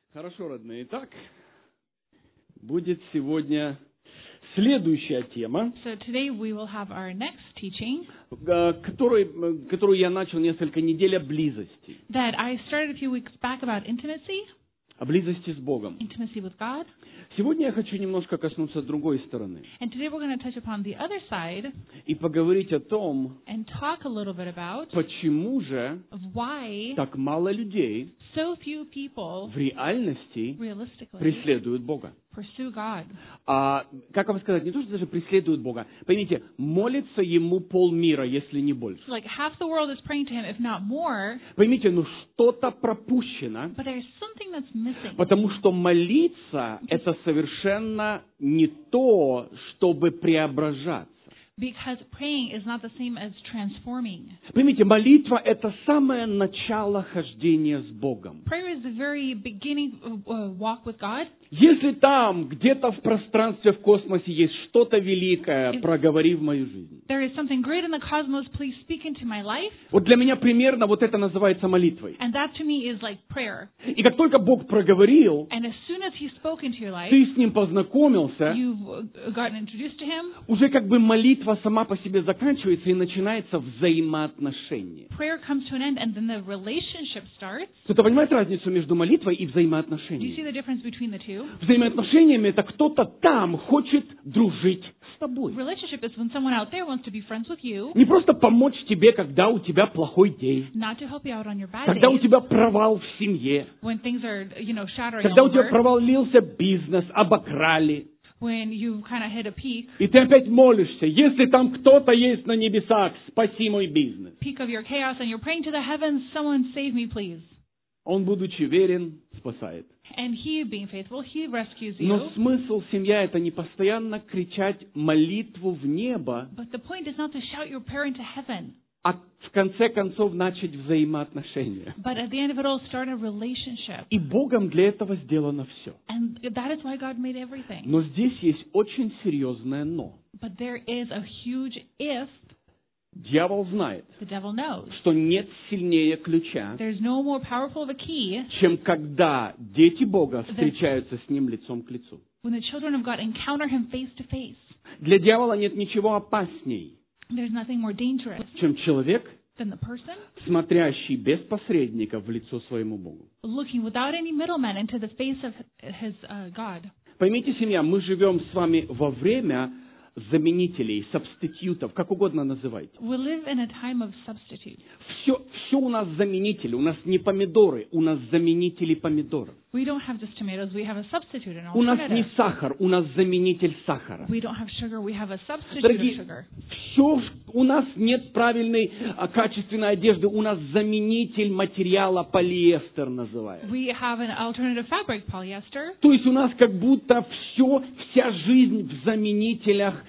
Хорошо, родные. Итак, будет сегодня следующая тема, So today we will have our next teaching которую я начал несколько недель о близости. that I started a few weeks back about intimacy, О близости с Богом. intimacy with God. Сегодня я хочу немножко коснуться другой стороны And today we're going to touch upon the other side и поговорить о том, and talk a little bit about почему же of why так мало людей so few people в реальности realistically преследуют Бога. pursue God. Как вам сказать, не то, что даже преследуют Бога. Поймите, молится Ему полмира, если не больше. Like half the world is praying to Him, if not more, Поймите, что-то пропущено, but there's something that's missing. потому что молиться – это совершенно не то, чтобы преображаться. Because praying is not the same as transforming. Поймите, молитва – это самое начало хождения с Богом. Prayer is the very beginning walk with God. Если там, где-то в пространстве, в космосе есть что-то великое, проговори в мою жизнь. There is something great in the cosmos, please speak into my life. Вот для меня примерно вот это называется молитвой. And that to me is like prayer. И как только Бог проговорил, And as soon as He spoke into your life, ты с Ним познакомился, you've gotten introduced to Him. уже как бы молитва сама по себе заканчивается и начинается взаимоотношение. Prayer comes to an end and then the relationship starts. Кто-то понимает разницу между молитвой и Do you see взаимоотношениями? the difference between the two? Взаимоотношениями – это кто-то там хочет дружить с тобой. Relationship is when someone out there wants to be friends with you, Не просто помочь тебе, когда у тебя плохой день, not to help you out on your bad когда у days, тебя провал в семье, when things are, shattering когда у тебя over, провалился бизнес, обокрали, when you've kind of hit a peak и ты опять молишься, если там кто-то есть на небесах, спаси мой бизнес. of your chaos, and you're praying to the heavens, someone save me, please. Он, будучи верен, спасает. And He, being faithful, He rescues Но you. смысл семья – это не постоянно кричать молитву в небо, But the point is not to shout your prayer into heaven, а в конце концов начать взаимоотношения. but at the end of it all, start a relationship. И Богом для этого сделано все. And that is why God made everything. Но здесь есть очень серьезное «но». But there is a huge if. Дьявол знает, The devil knows. что нет сильнее ключа, There's no more powerful of a key чем когда дети Бога встречаются с Ним лицом к лицу. when the children of God encounter Him face to face. Для дьявола нет ничего опасней, There's nothing more dangerous чем человек, than the person смотрящий без посредника в лицо своему Богу. looking without any middleman into the face of his God. Поймите, семья, мы живем с вами во время заменителей, сабститютов, как угодно называйте. We live in a time of substitute. Все у нас заменители. У нас не помидоры, у нас заменители помидоров. We don't have just tomatoes, we have a substitute, an У нас не alternative. сахар, у нас заменитель сахара. We don't have sugar, we have a substitute of Дорогие, sugar. у нас нет правильной, качественной одежды, у нас заменитель материала полиэстер называется. We have an alternative fabric, polyester. То есть у нас как будто вся жизнь в заменителях,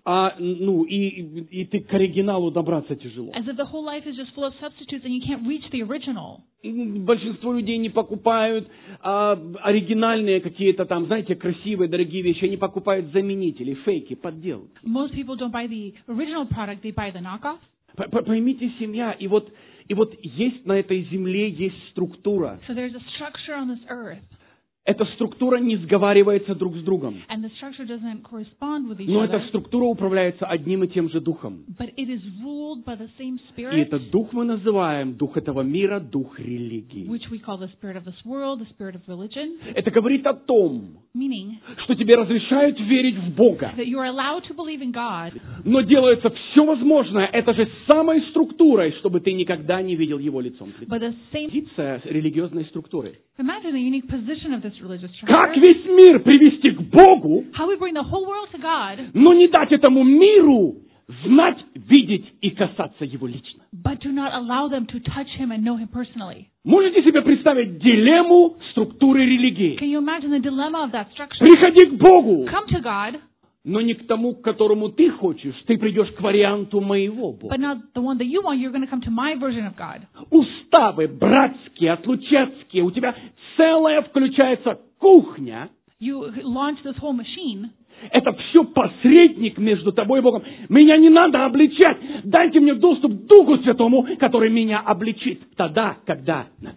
и ты к оригиналу добраться тяжело. As if the whole life is just full of substitutes and you can't reach the original. Большинство людей не покупают оригинальные какие-то там, знаете, красивые, дорогие вещи. Они покупают заменители, фейки, подделки. Most people don't buy the original product, they buy the knockoff. Поймите, семья, и вот есть на этой земле есть структура. So there's a structure on this earth, Эта структура не сговаривается друг с другом. and the structure doesn't correspond with each Но эта other, структура управляется одним и тем же духом. but it is ruled by the same И spirit, этот дух мы называем дух этого мира, дух религии. which we call the spirit of this world, the spirit of religion, Это говорит о том, meaning что тебе разрешают верить в Бога, that you are allowed to believe in God, но делается все возможное, это же самой структурой, чтобы ты никогда не видел Его лицом к лицу. but the same. Позиция религиозной структуры. Imagine the unique position of this religious Как structure. весь мир привести к Богу, How we bring the whole world to God, но не дать этому миру знать, видеть и касаться Его лично. but do not allow them to touch Him and know Him personally. Можете себе представить дилемму структуры религии? Can you imagine the dilemma of that structure? Приходи к Богу, Come to God, но не к тому, к которому ты хочешь. Ты придешь к варианту моего Бога. but not the one that you want. You're going to come to my version of God. Уставы братские, отлучецкие. У тебя целая включается кухня. You launch this whole machine. Это все посредник между тобой и Богом. Меня не надо обличать. Дайте мне доступ к Духу Святому, который меня обличит тогда, когда надо.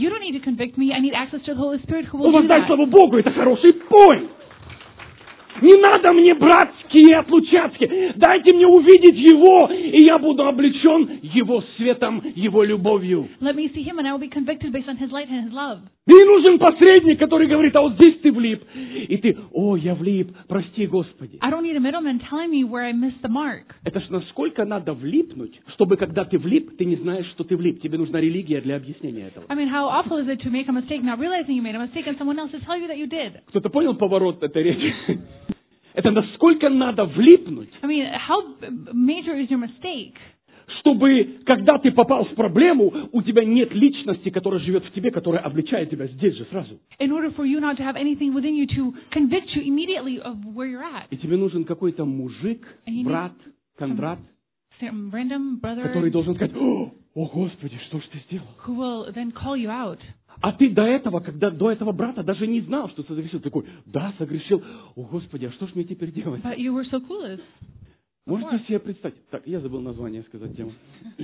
You don't need to convict me. I need access to the Holy Spirit who Ну, will do воздай that. славу Богу, это хороший поинт. Не надо мне братские отлучатки. Дайте мне увидеть Его, и я буду облечен Его светом, Его любовью. Let me see him and I will be convicted based on his light and his love. Мне не нужен посредник, который говорит, а вот здесь ты влип. И ты, о, я влип, прости, Господи. I don't need a middleman telling me where I missed the mark. Это ж насколько надо влипнуть, чтобы когда ты влип, ты не знаешь, что ты влип. Тебе нужна религия для объяснения этого. I mean, how awful is it to make a mistake, not realizing you made a mistake, and someone else to tell you that you did? Кто-то понял поворот этой речи? Это насколько надо влипнуть, I mean, how major is your mistake? чтобы, когда ты попал в проблему, у тебя нет личности, которая живет в тебе, которая обличает тебя здесь же сразу. In order for you not to have anything within you to convict you immediately of where you're at. И тебе нужен какой-то мужик, брат, Кондрат, Some random brother который должен сказать, о, Господи, что ж ты сделал? who will then call you out. А ты до этого брата даже не знал, что ты согрешил. Такой, да, согрешил. О, Господи, а что ж мне теперь делать? But you were so clueless. Можете себе представить? Так, я забыл название сказать тему.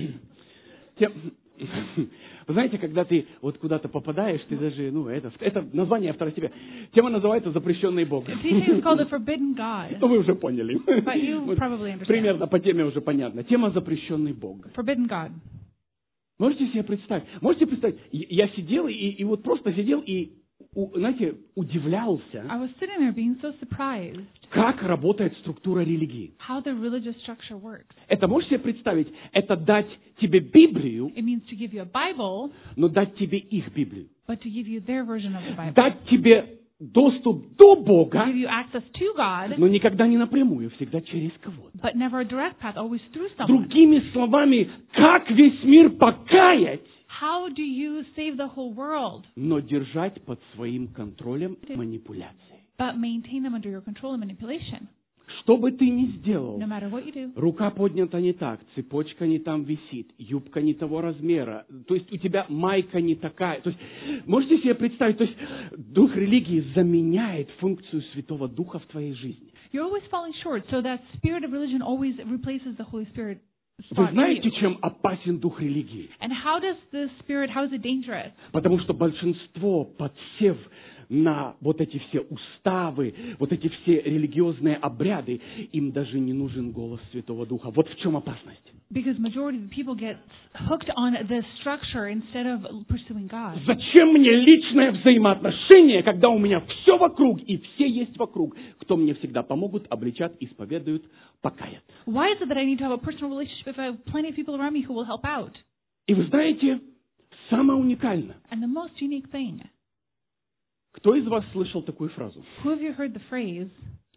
Вы знаете, когда ты вот куда-то попадаешь, ты даже, это название второстепенное. Тема называется «Запрещенный Бог». Teaching is called the Forbidden God. Ну, вы уже поняли. But you probably understand. Примерно по теме уже понятно. Тема «Запрещенный Бог». Forbidden God. Можете себе представить? Можете представить? Я сидел и вот просто сидел и, знаете, удивлялся, I was sitting there being so surprised как работает структура религии. how the religious structure works. Это можете себе представить? Это дать тебе Библию, It means to give you a Bible, но дать тебе их Библию. but to give you their version of the Bible. Дать тебе доступ до Give Бога, you access to God, но никогда не напрямую, всегда через кого-то. but never a direct path, always through someone. Другими словами, как весь мир покаять, How do you save the whole world, но держать под своим контролем манипуляции. but maintain them under your control and manipulation? Что бы ты ни сделал, No matter what you do, рука поднята не так, цепочка не там висит, юбка не того размера, то есть у тебя майка не такая. То есть, можете себе представить, то есть дух религии заменяет функцию Святого Духа в твоей жизни. you're always falling short, so that spirit of religion always replaces the Holy Spirit Вы spot in знаете, you. чем опасен дух религии? And how does this spirit, how is it dangerous? Потому что большинство, подсев на вот эти все уставы, вот эти все религиозные обряды, им даже не нужен голос Святого Духа. Вот в чем опасность. Because majority of the people get hooked on this structure instead of pursuing God. Зачем мне личное взаимоотношение, когда у меня все вокруг и все есть вокруг, кто мне всегда помогут, обличат, исповедуют, покаят. Why is it that I need to have a personal relationship if I have plenty of people around me who will help out? И вы знаете, самое уникальное. And the most unique thing, Кто из вас слышал такую фразу? who have you heard the phrase,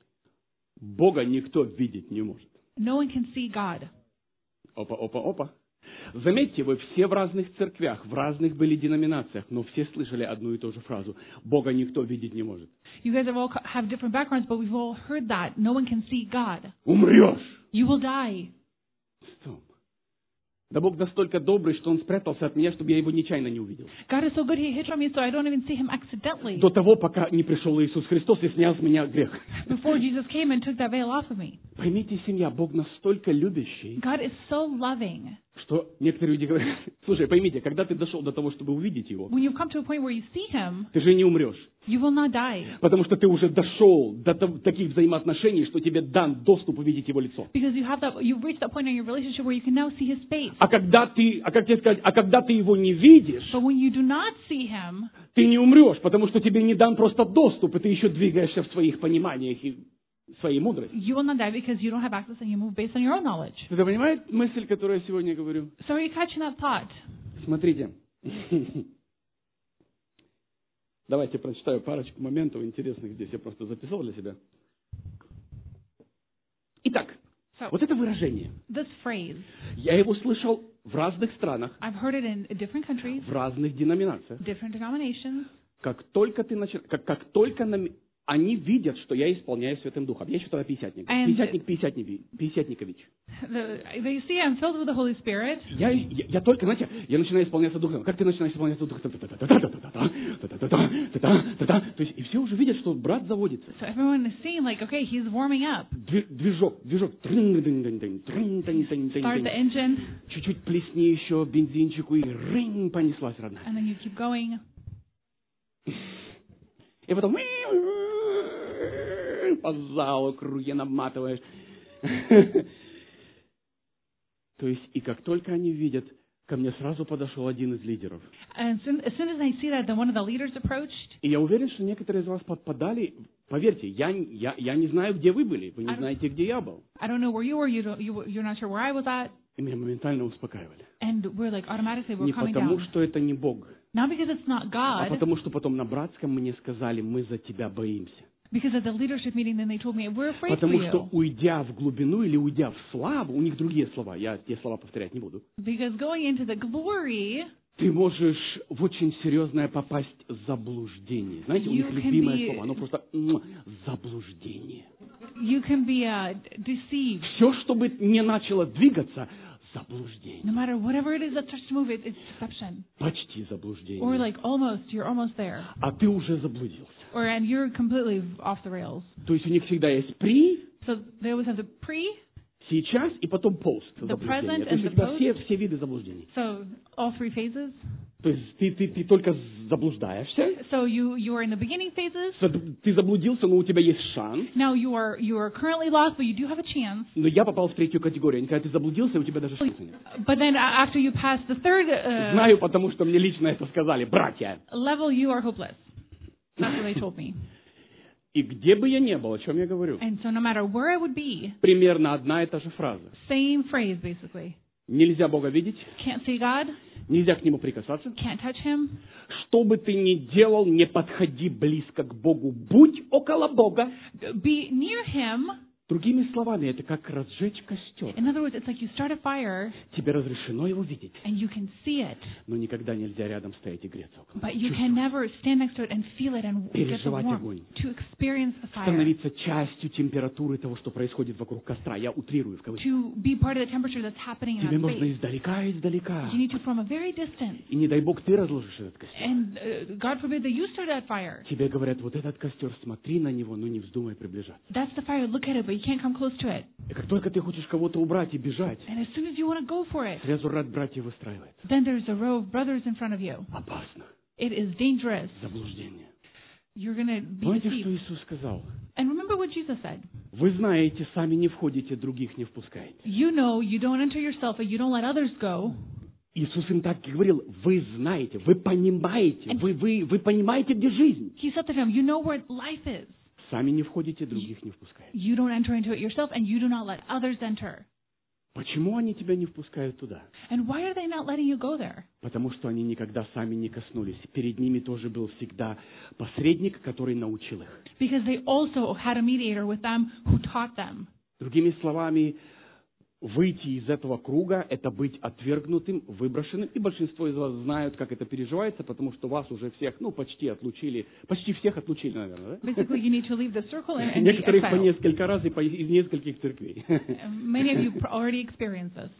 Бога никто видеть не может. no one can see God? Опа, опа, опа. Заметьте, вы все в разных церквях, в разных были деноминациях, но все слышали одну и ту же фразу. Бога никто видеть не может. You guys have different backgrounds, but we've all heard that. No one can see God. Умрешь. You will die. Стоп. Да Бог настолько добрый, что Он спрятался от меня, чтобы я Его нечаянно не увидел. God is so good, He hid from me, so I don't even see Him accidentally. До того, пока не пришел Иисус Христос и снял с меня грех. Before Jesus came and took that veil off of me. Поймите, семья, Бог настолько любящий, God is so loving. что некоторые люди говорят, слушай, поймите, когда ты дошел до того, чтобы увидеть Его, When you've come to a point where you see Him, ты же не умрешь. you will not die. Потому что ты уже дошел до таких взаимоотношений, что тебе дан доступ увидеть Его лицо. Because you've reached that point in your relationship where you can now see His face. А когда ты Его не видишь, But when you do not see Him, ты не умрешь, потому что тебе не дан просто доступ, и ты еще двигаешься в своих пониманиях и своей мудрости. you will not die because you don't have access and you move based on your own knowledge. Ты понимаешь мысль, которую я сегодня говорю? So are you catching that thought? Смотрите. Давайте прочитаю парочку моментов интересных здесь. Я просто записал для себя. Итак, So, вот это выражение. this phrase, Я его слышал в разных странах, I've heard it in different countries, в разных деноминациях. different denominations. Как только они видят, что я исполняю Святым Духом. Я еще тогда пятидесятник. Пятидесятникович. They see I'm filled with the Holy Spirit. Я только, знаете, я начинаю исполняться Духом. Как ты начинаешь исполняться Духом? То есть, и все уже видят, что брат заводится. So everyone is seeing like, okay, he's warming up. Движок. Start the engine. Чуть-чуть плесни еще бензинчику, и рынь, понеслась, родная. And then you keep going. И потом по залу круги наматываешь. То есть, и как только они видят, ко мне сразу подошел один из лидеров. And as soon as I see that, then one of the leaders approached. И я уверен, что некоторые из вас подпадали. Поверьте, я не знаю, где вы были. Вы не знаете, где я был. I don't know where you were. You're not sure where I was at. И меня моментально успокаивали. And we're like automatically we're Не coming потому, down. что это не Бог, Not because it's not а God. потому, что потом на братском мне сказали, мы за тебя боимся. Because at the leadership meeting, then they told me we're afraid for Потому что, you. уйдя в глубину или уйдя в славу, у них другие слова, я те слова повторять не буду, Because going into the glory, ты можешь в очень серьезное попасть заблуждение. Знаете, у них You can любимое be- слово, оно просто заблуждение. you can be deceived. Все, что бы не начало двигаться, заблуждение. No matter whatever it is that starts to move, it's deception. Почти заблуждение. Or like you're almost there. А ты уже заблудился. And you're completely off the rails. То есть у них всегда есть при, So they always have the pre, сейчас и потом пост The заблуждения. present То есть and у тебя the все виды заблуждений. so all three phases. То есть ты только заблуждаешься, So you are in the beginning phases. ты заблудился, но у тебя есть шанс. Now you are currently lost, but you do have a chance. Но я попал в третью категорию. Когда ты заблудился, у тебя даже шанса нет. But then after you pass the third Знаю, потому что мне лично это сказали братья. level, you are hopeless. That's what they told me. И где бы я ни был, о чем я говорю, And so no matter where I would be, примерно одна и та же фраза. same phrase basically. Нельзя Бога видеть, Can't see God, нельзя к Нему прикасаться. can't touch Him. Что бы ты ни делал, не подходи близко к Богу. Будь около Бога. Be near Him. Другими словами, это как разжечь костер. In other words, it's like you start a fire Тебе разрешено его видеть, and you can see it, но никогда нельзя рядом стоять и греться около. but you can never stand next to it and feel it and get the Переживать warmth, огонь. to experience the fire, Становиться частью температуры того, что происходит вокруг костра. Я утрирую в кавычках. to be part of the temperature that's happening in Тебе our можно space. издалека. You need to from a very distance. И не дай Бог, ты разложишь этот костер. And God forbid that you start that fire. Тебе говорят, вот этот костер, смотри на него, но не вздумай приближаться. That's the fire. Look at it, but you can't come close to it. И как только ты хочешь кого-то убрать и бежать, And as soon as you want to go for it, сразу ряд братьев выстраивается. then there's a row of brothers in front of you. Опасно. It is dangerous. Заблуждение. You're going to be Помните, что deceived. Иисус сказал? And remember what Jesus said. Вы знаете, сами не входите, других не впускаете. You know you don't enter yourself and you don't let others go. Иисус им так и говорил, вы знаете, вы понимаете, вы понимаете, где жизнь. He said to them, you know where life is. Сами не входите, других не впускаете. You don't enter into it yourself and you do not let others enter. Почему они тебя не впускают туда? And why are they not letting you go there? Потому что они никогда сами не коснулись. Перед ними тоже был всегда посредник, который научил их. Because they also had a mediator with them who taught them. Другими словами, выйти из этого круга – это быть отвергнутым, выброшенным. И большинство из вас знают, как это переживается, потому что вас уже всех, почти отлучили. Почти всех отлучили, наверное, да? Basically, you need to leave the circle and be Некоторых по exiled. несколько раз и из нескольких церквей. Many of you already experienced this.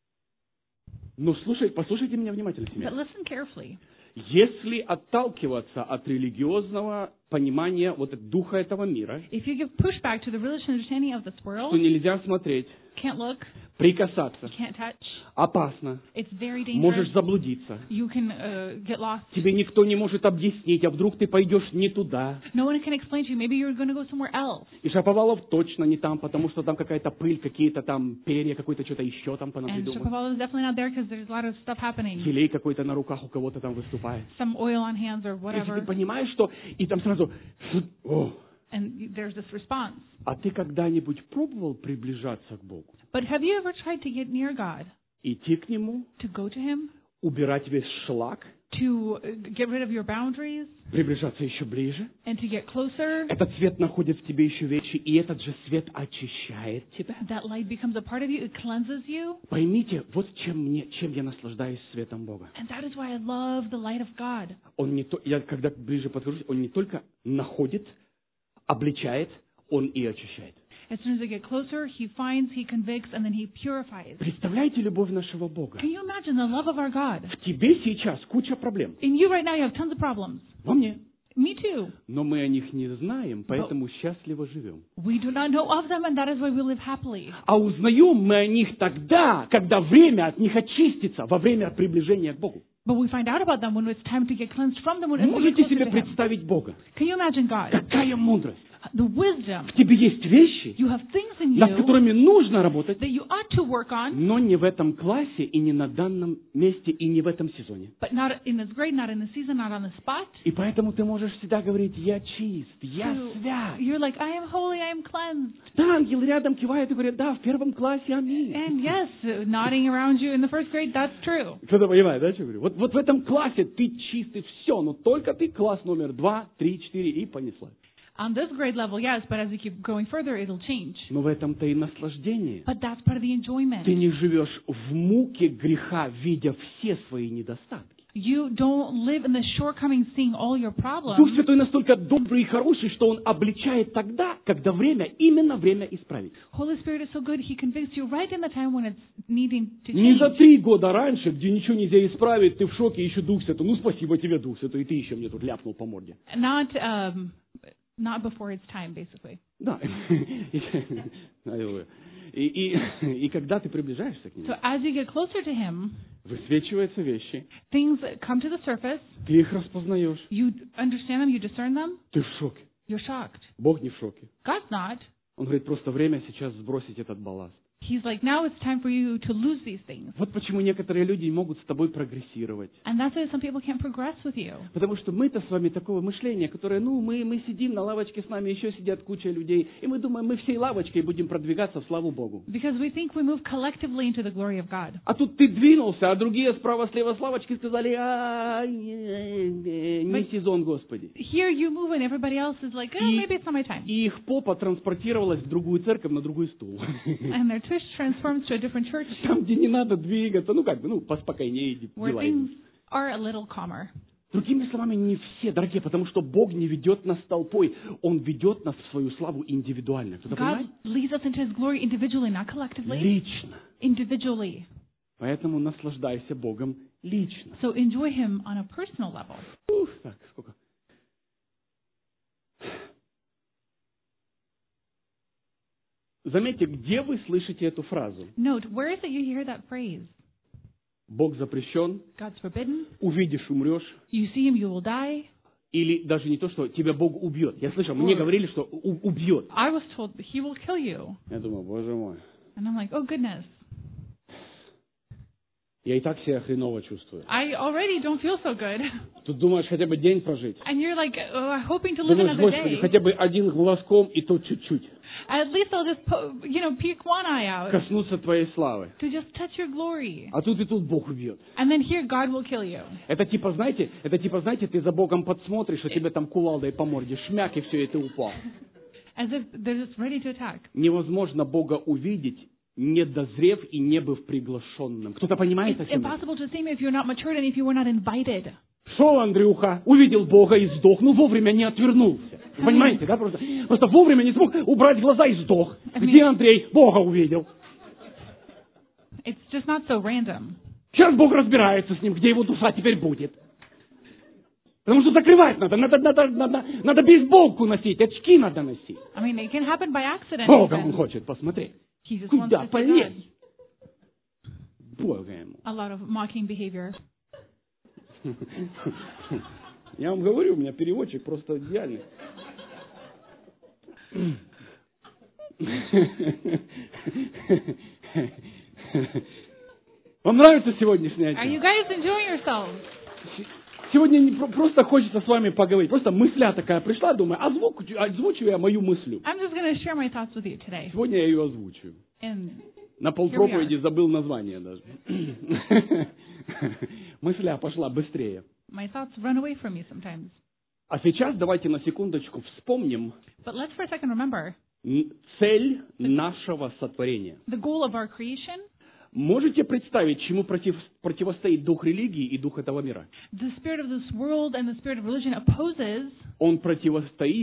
Но послушайте меня внимательно, But семья. listen carefully. Если отталкиваться от религиозного понимания духа этого мира, If you give pushback to the religious understanding of this то world, нельзя смотреть, can't look, прикасаться, can't touch, опасно, it's very можешь dangerous. заблудиться. You can get lost. Тебе никто не может объяснить, а вдруг ты пойдешь не туда. No one can explain to you. Maybe you're going to go somewhere else. И Шаповалов точно не там, потому что там какая-то пыль, какие-то там перья, какое-то что-то еще там And понапридумывали. Shapovalov is definitely not there because there's a lot of stuff happening. Елей какой-то на руках у кого-то там выступает. Some oil on hands or И ты whatever. понимаешь, что... И там сразу... О, And there's this response. а ты когда-нибудь пробовал приближаться к Богу? But have you ever tried to get near God? Идти к Нему, To go to Him? убирать весь шлак, To get rid of your boundaries? приближаться еще ближе. And to get closer? Этот свет находит в тебе еще вечи, и этот же свет очищает тебя. That light becomes a part of you. It cleanses you. Поймите, вот чем я наслаждаюсь светом Бога. And that is why I love the light of God. Я когда ближе подхожу, Он не только находит, обличает, Он и очищает. As soon as they get closer, he finds, he convicts, and then he purifies. Представляете любовь нашего Бога? Can you imagine the love of our God? В тебе сейчас куча проблем. In you right now, you have tons of problems. Во мне. Me too. Но мы о них не знаем, поэтому счастливо живем. We do not know of them, and that is why we live happily. А узнаем мы о них тогда, когда время от них очистится, во время приближения к Богу. But we find out about them when it's time to get cleansed from them. When we get Можете closer себе to Him. представить Бога? Can you imagine God? Какая мудрость! The wisdom. В тебе есть вещи, You have things in над you которыми нужно работать, that you ought to work on, но не в этом классе и не на данном месте и не в этом сезоне. but not in this grade, not in the season, not on the spot. И поэтому ты можешь всегда говорить: я чист, я So свят. you're like, I am holy, I am cleansed. Да, ангел рядом кивает и говорит: да, в первом классе, аминь. And yes, nodding around you in the first grade, that's true. Кто-то понимает, да, что я говорю? Вот в этом классе ты чистый, все, но только ты класс номер 2, 3, 4 и понесла. On this grade level, yes, but as you keep going further, it'll change. Но в этом-то и наслаждение. But that's part of the enjoyment. Ты не живешь в муке греха, видя все свои недостатки. You don't live in the shortcomings, seeing all your problems. Дух Святой настолько добрый и хороший, что Он обличает тогда, когда время, именно время исправить. Holy Spirit is so good, He convicts you right in the time when it's needing to Не change. за 3 года раньше, где ничего нельзя исправить, ты в шоке, еще Дух Святой. Ну, спасибо тебе, Дух Святой, и ты еще мне тут ляпнул по морде. Not before it's time, basically. Да. Аллилуйя. И когда ты приближаешься к Нему, So as you get closer to Him, высвечиваются вещи, things come to the surface. ты их распознаешь, You understand them, you discern them. ты в шоке. You're shocked. Бог не в шоке. God's not. Он говорит: просто время сейчас сбросить этот балласт. He's like, now it's time for you to lose these things. Вот почему некоторые люди не могут с тобой прогрессировать. And that's why some people can't progress with you. Потому что мы-то с вами такого мышления, которое, мы сидим на лавочке, с нами еще сидят куча людей, и мы думаем, мы всей лавочкой будем продвигаться в славу Богу. Because we think we move collectively into the glory of God. А тут ты двинулся, а другие справа-слева с лавочки сказали: не сезон, Господи. Here you move and everybody else is like, maybe it's not my time. И их попа транспортировалась в другую церковь, на другой стул. And their twist transforms to a different church Там, где не надо двигаться, поспокойнее where дела things идут. are a little calmer. Другими словами, не все, дорогие, потому что Бог не ведет нас толпой, Он ведет нас в свою славу индивидуально. Кто-то God понимает? leads us into His glory individually, not collectively. Лично. Individually. Поэтому наслаждайся Богом лично. So enjoy Him on a personal level. Так, сколько? Заметьте, где вы слышите эту фразу? Note, where is it you hear that phrase? Бог запрещен, God's forbidden. увидишь, умрешь. You see Him, you will die. Или даже не то, что тебя Бог убьет. Я слышал, мне говорили, что убьет. I was told that He will kill you. Я думаю: боже мой. And I'm like, oh goodness. Я и так себя хреново чувствую. I already don't feel so good. Тут думаешь хотя бы день прожить. And you're like, hoping to live Думаешь: another Господи, day. хотя бы один глазком, и то чуть-чуть. At least I'll just, peek one eye out Коснуться твоей славы. to just touch your glory. А тут и тут Бог убьет. And then here God will kill you. Это типа, знаете, ты за Богом подсмотришь, а тебе там кувалдой по морде шмяк, и все, и ты упал. As if they're just ready to attack. Невозможно Бога увидеть, не дозрев и не быв приглашенным. Кто-то понимает о It's чем? impossible to see Him if you're not matured and if you were not invited. Шел Андрюха, увидел Бога и сдох, но вовремя не отвернулся. Понимаете, да? Просто вовремя не смог убрать глаза и сдох. Где Андрей? Бога увидел. It's just not so random. Сейчас Бог разбирается с ним, где его душа теперь будет. Потому что закрывать надо бейсболку носить, очки надо носить. I mean, it can happen by accident. Бога even. он хочет посмотреть. He just wants Куда to see God. полезть? Бога ему. A lot of mocking behavior. Я вам говорю, у меня переводчик просто идеальный. Вам нравится сегодняшняя Are you тема? guys enjoying yourselves? Сегодня просто хочется с вами поговорить. Просто мысля такая пришла, думаю, озвучу я мою мыслю. I'm just going to share my thoughts with you today. Сегодня я ее озвучу. And На полпроповеди забыл название даже. Мысля пошла быстрее. my thoughts run away from me sometimes. А сейчас давайте на секундочку вспомним But let's for a second remember цель нашего сотворения. the goal of our creation. Можете представить, чему противостоит дух религии и дух этого мира? The spirit of this world and the spirit of religion opposes Он противостоит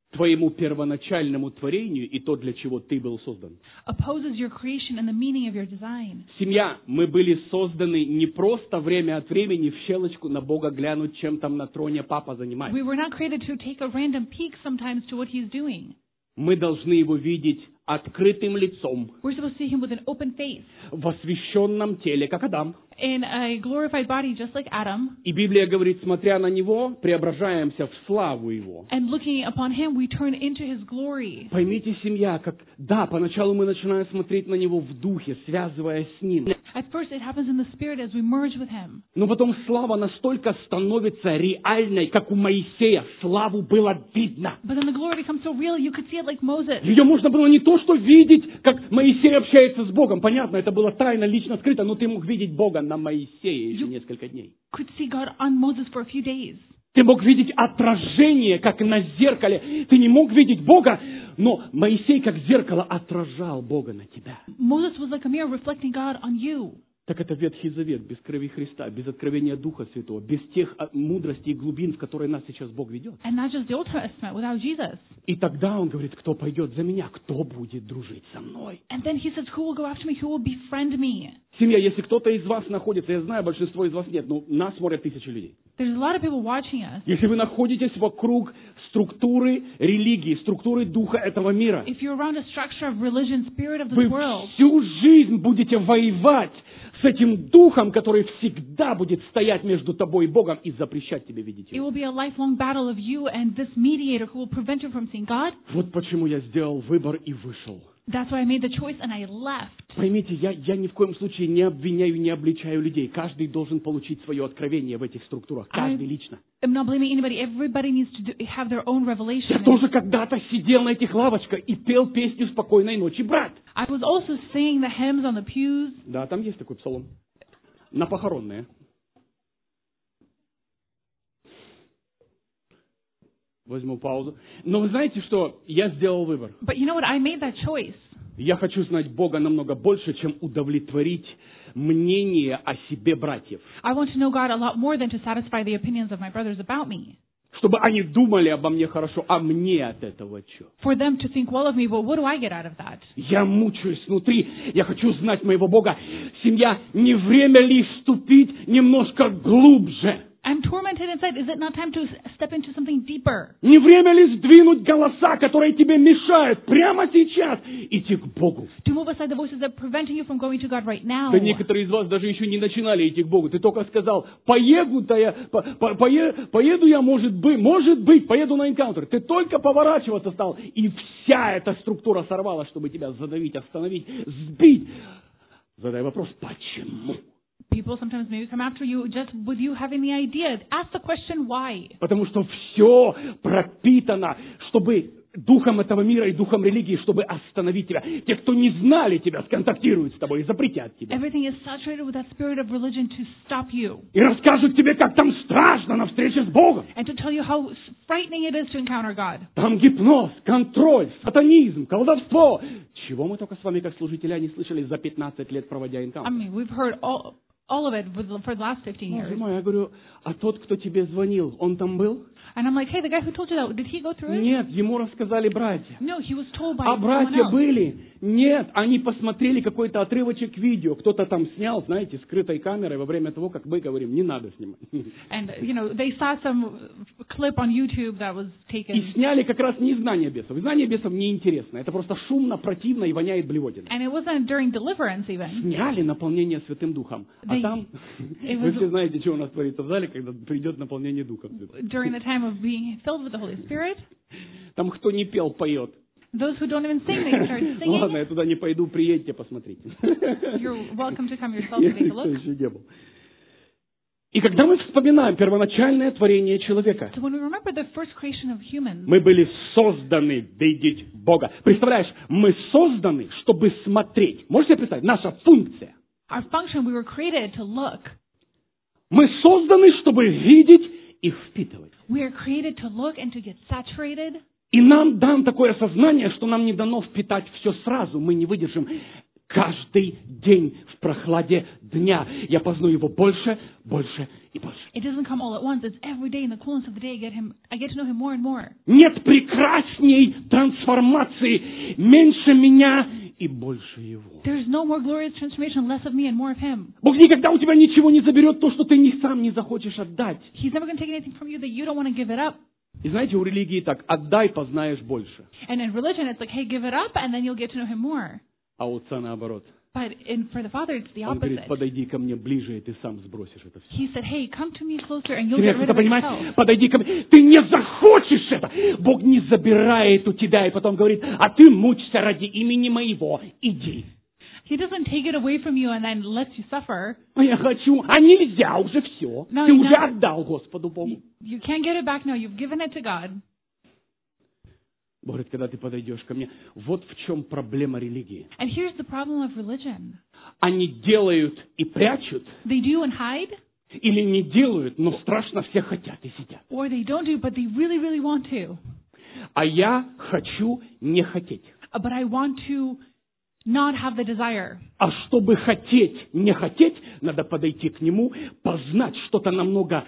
твоему первоначальному творению и то, для чего ты был создан. opposes your creation and the meaning of your design. Семья, мы были созданы не просто время от времени в щелочку на Бога глянуть, чем там на троне папа занимается. We were not created to take a random peek sometimes to what he's doing. Мы должны его видеть открытым лицом, We're supposed to see him with an open face, в освященном теле, как Адам. in a glorified body just like Adam. И Библия говорит, смотря на него, преображаемся в славу его. And looking upon him, we turn into his glory. Поймите, семья, поначалу мы начинаем смотреть на него в духе, связываясь с ним. At first, it happens in the spirit as we merge with him. Но потом слава настолько становится реальной, как у Моисея. Славу было видно. But then the glory becomes so real, you could see it like Moses. Ее можно было не то, что видеть, как Моисей общается с Богом. Понятно, это было тайно, лично скрыто, но ты мог видеть Бога на Моисее еще несколько дней. Could see God on Moses for a few days. Ты мог видеть отражение, как на зеркале. Ты не мог видеть Бога, но Моисей, как зеркало, отражал Бога на тебя. Moses was like a mirror reflecting God on you. Так это Ветхий Завет, без крови Христа, без откровения Духа Святого, без тех мудростей и глубин, в которые нас сейчас Бог ведет. And not just the Old Testament, without Jesus. И тогда Он говорит, кто пойдет за меня, кто будет дружить со мной. And then he says, who will go after me, who will befriend me? Семья, если кто-то из вас находится, я знаю, большинство из вас нет, но нас смотрят тысячи людей. There's a lot of people watching us. Если вы находитесь вокруг структуры религии, структуры духа этого мира, If you're around a structure of religion, spirit of вы this world, всю жизнь будете воевать с этим духом, который всегда будет стоять между тобой и Богом и запрещать тебе видеть it его. will be a lifelong battle of you and this mediator who will prevent you from seeing God. Вот почему я сделал выбор и вышел. That's why I made the choice and I left. Поймите, я ни в коем случае не обвиняю, не обличаю людей. Каждый должен получить свое откровение в этих структурах. Каждый лично. I'm not blaming anybody. Everybody needs to have their own Я revelation. тоже когда-то сидел на этих лавочках и пел песню «Спокойной ночи, брат». I was also singing the hymns on the pews. Да, там есть такой псалом. На похоронные. Возьму паузу. Но вы знаете, что я сделал выбор. But you know what? I made that choice. Я хочу знать Бога намного больше, чем удовлетворить мнение о себе братьев. I want to know God a lot more than to satisfy the opinions of my brothers about me. Чтобы они думали обо мне хорошо, а мне от этого что? For them to think well of me, but what do I get out of that? Я мучаюсь внутри, я хочу знать моего Бога. Семья, не время ли вступить немножко глубже? I'm tormented inside. Is it not time to step into something deeper? Не время ли сдвинуть голоса, которые тебе мешают прямо сейчас идти к Богу? To move aside the voices that are preventing you from going to God right now. Да некоторые из вас даже еще не начинали идти к Богу. Ты только сказал, поеду я, может быть, поеду на энкаунтер. Ты только поворачиваться стал, и вся эта структура сорвалась, чтобы тебя задавить, остановить, сбить. Задай вопрос, почему? People sometimes maybe come after you just with you having the idea. Ask the question why. Потому что все пропитано, чтобы духом этого мира и духом религии, чтобы остановить тебя. Те, кто не знали тебя, сконтактируют с тобой и запретят тебя. Everything is saturated with that spirit of religion to stop you. И расскажут тебе, как там страшно на встрече с Богом. And to tell you how frightening it is to encounter God. Там гипноз, контроль, сатанизм, колдовство. Чего мы только с вами, как служители, не слышали за 15 лет, проводя I энкаунтер. mean, we've heard all of it for the last 15 Боже years. мой, я говорю, а тот, кто тебе звонил, он там был? And I'm like, hey, the guy who told you that, did he go through it? Нет, ему рассказали братья. No, he was told by А someone братья else. были? Нет, они посмотрели какой-то отрывочек видео. Кто-то там снял, знаете, скрытой камерой во время того, как мы говорим, не надо снимать. And, you know, they saw some clip on YouTube that was И taken. сняли как раз не знание бесов. Знание бесов неинтересно. Это просто шумно, противно и воняет блевотиной. And it wasn't during deliverance even. Сняли наполнение Святым Духом. А They- там, it вы was- все знаете, что у нас творится в зале, когда придет наполнение Духом Святым. During the time of being filled with the Holy Spirit, Там кто не пел, поет. those who don't even sing, they start Ладно, singing. я туда не пойду, приедьте, посмотрите. You're welcome to come yourself Я and take a никто look. еще не был. И когда мы вспоминаем первоначальное творение человека, So when we remember the first creation of humans, мы были созданы видеть Бога. Представляешь, мы созданы, чтобы смотреть. Можете себе представить? Наша функция. our function, we were created to look. Мы созданы, чтобы видеть и впитывать. We are created to look and to get saturated. И нам дан такое сознание, что нам не дано впитать все сразу. Мы не выдержим. каждый день в прохладе дня я познаю Его больше, больше и больше. It doesn't come all at once. It's every day in the coolness of the day I get to know Him more and more. Нет прекрасней трансформации, меньше меня и больше Его. There's no more glorious transformation, less of me and more of Him. Бог никогда у тебя ничего не заберет, то, что ты сам не захочешь отдать. He's never going to take anything from you that you don't want to give it up. И знаете, у религии так: отдай, познаешь больше. And in religion, it's like, hey, give it up, and then you'll get to know Him more. А у Отца наоборот. But for the Father, it's the Он говорит: opposite. подойди ко мне ближе, и ты сам сбросишь это все. He said, hey, come to me closer, and you'll Ты get rid of it понимаешь? yourself. Подойди ко мне. Ты не захочешь это. Бог не забирает у тебя и потом говорит: а ты мучься ради имени моего. Иди. He doesn't take it away from you and then lets you suffer. А я хочу. А нельзя, уже все. No, Ты you уже don't. отдал Господу Богу. You can't get it back now. You've given it to God. Бог говорит: когда ты подойдешь ко мне. Вот в чем проблема религии. And here's the problem of religion. Они делают и прячут, They do and hide, или не делают, но страшно все хотят и сидят. or they don't do, but they really, really want to. А я хочу не хотеть. But I want to not have the desire. А чтобы хотеть, не хотеть, надо подойти к Нему, познать что-то намного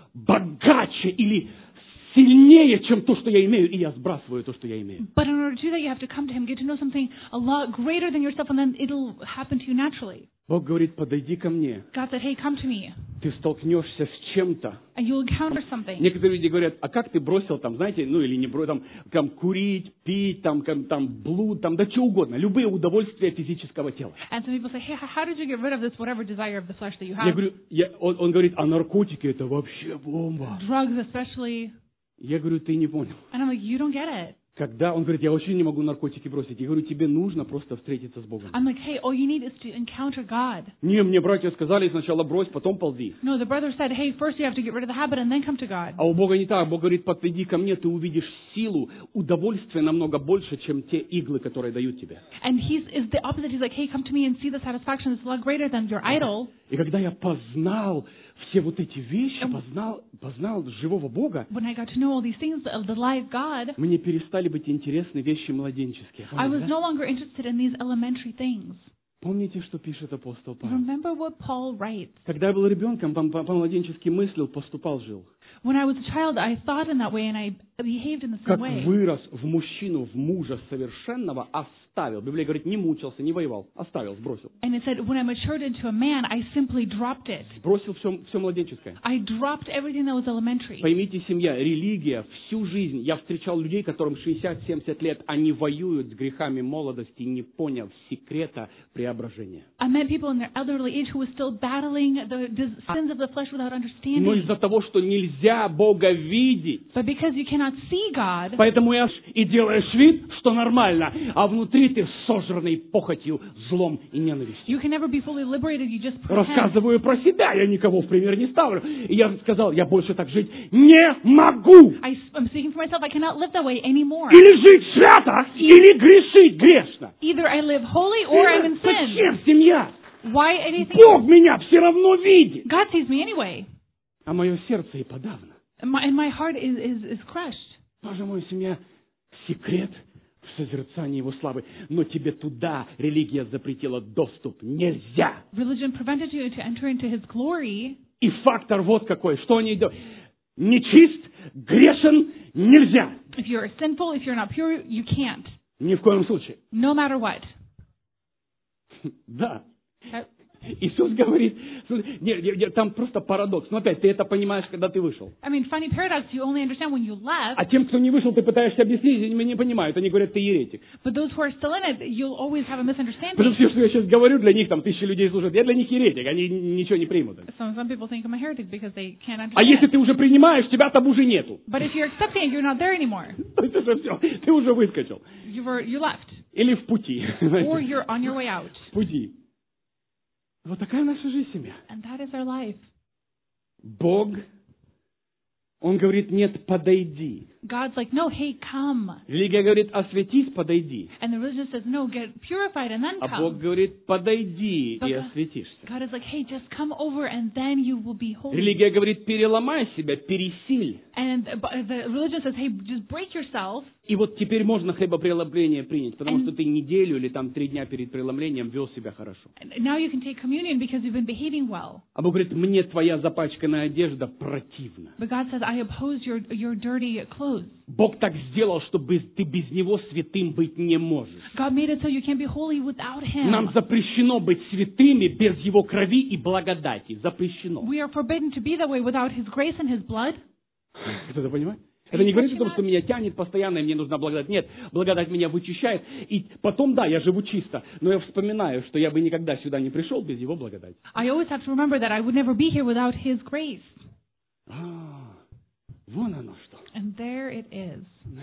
богаче или сильнее, чем то, что я имею, и я сбрасываю то, что я имею. But in order to do that, you have to come to Him, get to know something a lot greater than yourself, and then it'll happen to you naturally. Бог говорит: подойди ко мне. God said, hey, come to me, Ты столкнешься с чем-то. and you'll encounter something. Некоторые люди говорят: а как ты бросил там, знаете, ну или не бросил, там курить, пить, там блуд, там да что угодно, любые удовольствия физического тела. And some people say, hey, how did you get rid of this whatever desire of the flesh that you Я have? говорю, он говорит: а наркотики это вообще бомба. Drugs especially. Я говорю: ты не понял. And I'm like, you don't get it. Когда он говорит: я вообще не могу наркотики бросить. Я говорю: тебе нужно просто встретиться с Богом. I'm like, hey, all you need is to encounter God. Не, мне братья сказали: сначала брось, потом ползи. No, the brother said, hey, first you have to get rid of the habit and then come to God. А у Бога не так. Бог говорит: подойди ко мне, ты увидишь силу, удовольствие намного больше, чем те иглы, которые дают тебе. And is the opposite. He's like, hey, come to me and see the satisfaction that's a lot greater than your idol. И когда я познал все вот эти вещи, познал живого Бога, When I got to know all these things of the live God, мне перестали быть интересны вещи младенческие. I was Помните, no longer interested in these elementary things. помните, что пишет апостол Павел? Remember what Paul writes. Когда я был ребенком, по-младенчески мыслил, поступал, жил. When I was a child, I thought in that way and I behaved in the Как same way. вырос в мужчину, в мужа совершенного, оставил. Библия говорит: не мучился, не воевал, оставил, сбросил. And it said, when I matured into a man, I simply dropped it. Сбросил все младенческое. I dropped everything that was elementary. Поймите, семья, религия, всю жизнь. Я встречал людей, которым 60-70 лет, они воюют с грехами молодости, не поняв секрета преображения. I met people in their elderly age who were still battling the sins of the flesh without Но understanding. из-за того, что нельзя Бога видеть, But because you cannot see God, поэтому и делаешь вид, что нормально, а внутри ты сожранный похотью, злом и ненавистью. you can never be fully liberated. You just pretend. Рассказываю про себя, я никого в пример не ставлю. И я сказал: я больше так жить не могу. I'm speaking for myself. I cannot live that way anymore. Или жить свято, или грешить грешно. Either I live holy or I'm in sin. Зачем семья? Why anything? Бог меня все равно видит. God sees me anyway. А мое сердце и подавно. And my heart is crushed. Боже мой, семья, секрет в созерцании Его славы. Но тебе туда религия запретила доступ. Нельзя. Religion prevented you to enter into His glory. И фактор вот какой, что они делают. Нечист, грешен, нельзя. If you're sinful, if you're not pure, you can't. Ни в коем случае. No matter what. Да. Иисус говорит, там просто парадокс. Но опять, ты это понимаешь, когда ты вышел. I mean, funny paradox, you only understand when you left. А тем, кто не вышел, ты пытаешься объяснить, они не понимают. Они говорят: ты еретик. But those who are still in it, you'll always have a Потому misunderstanding. что все, что я сейчас говорю, для них там 1000 людей слушают. Я для них еретик, они ничего не примут. Some people think I'm a heretic because they can't А если understand. ты уже принимаешь, тебя там уже нету. But if you're accepting it, you're not there anymore. То есть это все, ты уже выскочил. You left. Или в пути. Or you're on your way out. В пути. Вот такая наша жизнь, семья. And that is our life. Бог, Он говорит: нет, подойди. God's like, no, hey, come. Религия говорит, осветись, подойди. And the religion says, no, get purified and then А Бог come. говорит, подойди и But осветишься. God is like, hey, just come over and then you will be holy. Религия говорит, переломай себя, пересиль. And the religion says, hey, just break yourself. И вот теперь можно хлебопреломление принять, потому что ты неделю или там 3 дня перед преломлением вел себя хорошо. And now you can take communion because you've been behaving well. А Бог говорит, мне твоя запачканная одежда противна. But God says, I oppose your dirty clothes. Бог так сделал, чтобы ты без Него святым быть не можешь. God made it so you can't be holy without Him. Нам запрещено быть святыми без Его крови и благодати. Запрещено. We are forbidden to be that way without His grace and His blood. Кто-то понимает? Это не говорит о том, что меня тянет постоянно, и мне нужна благодать. Нет, благодать меня вычищает. И потом, да, я живу чисто, но я вспоминаю, что я бы никогда сюда не пришел без Его благодати. I always have to remember that I would never be here without His grace. Вон оно что. And there it is.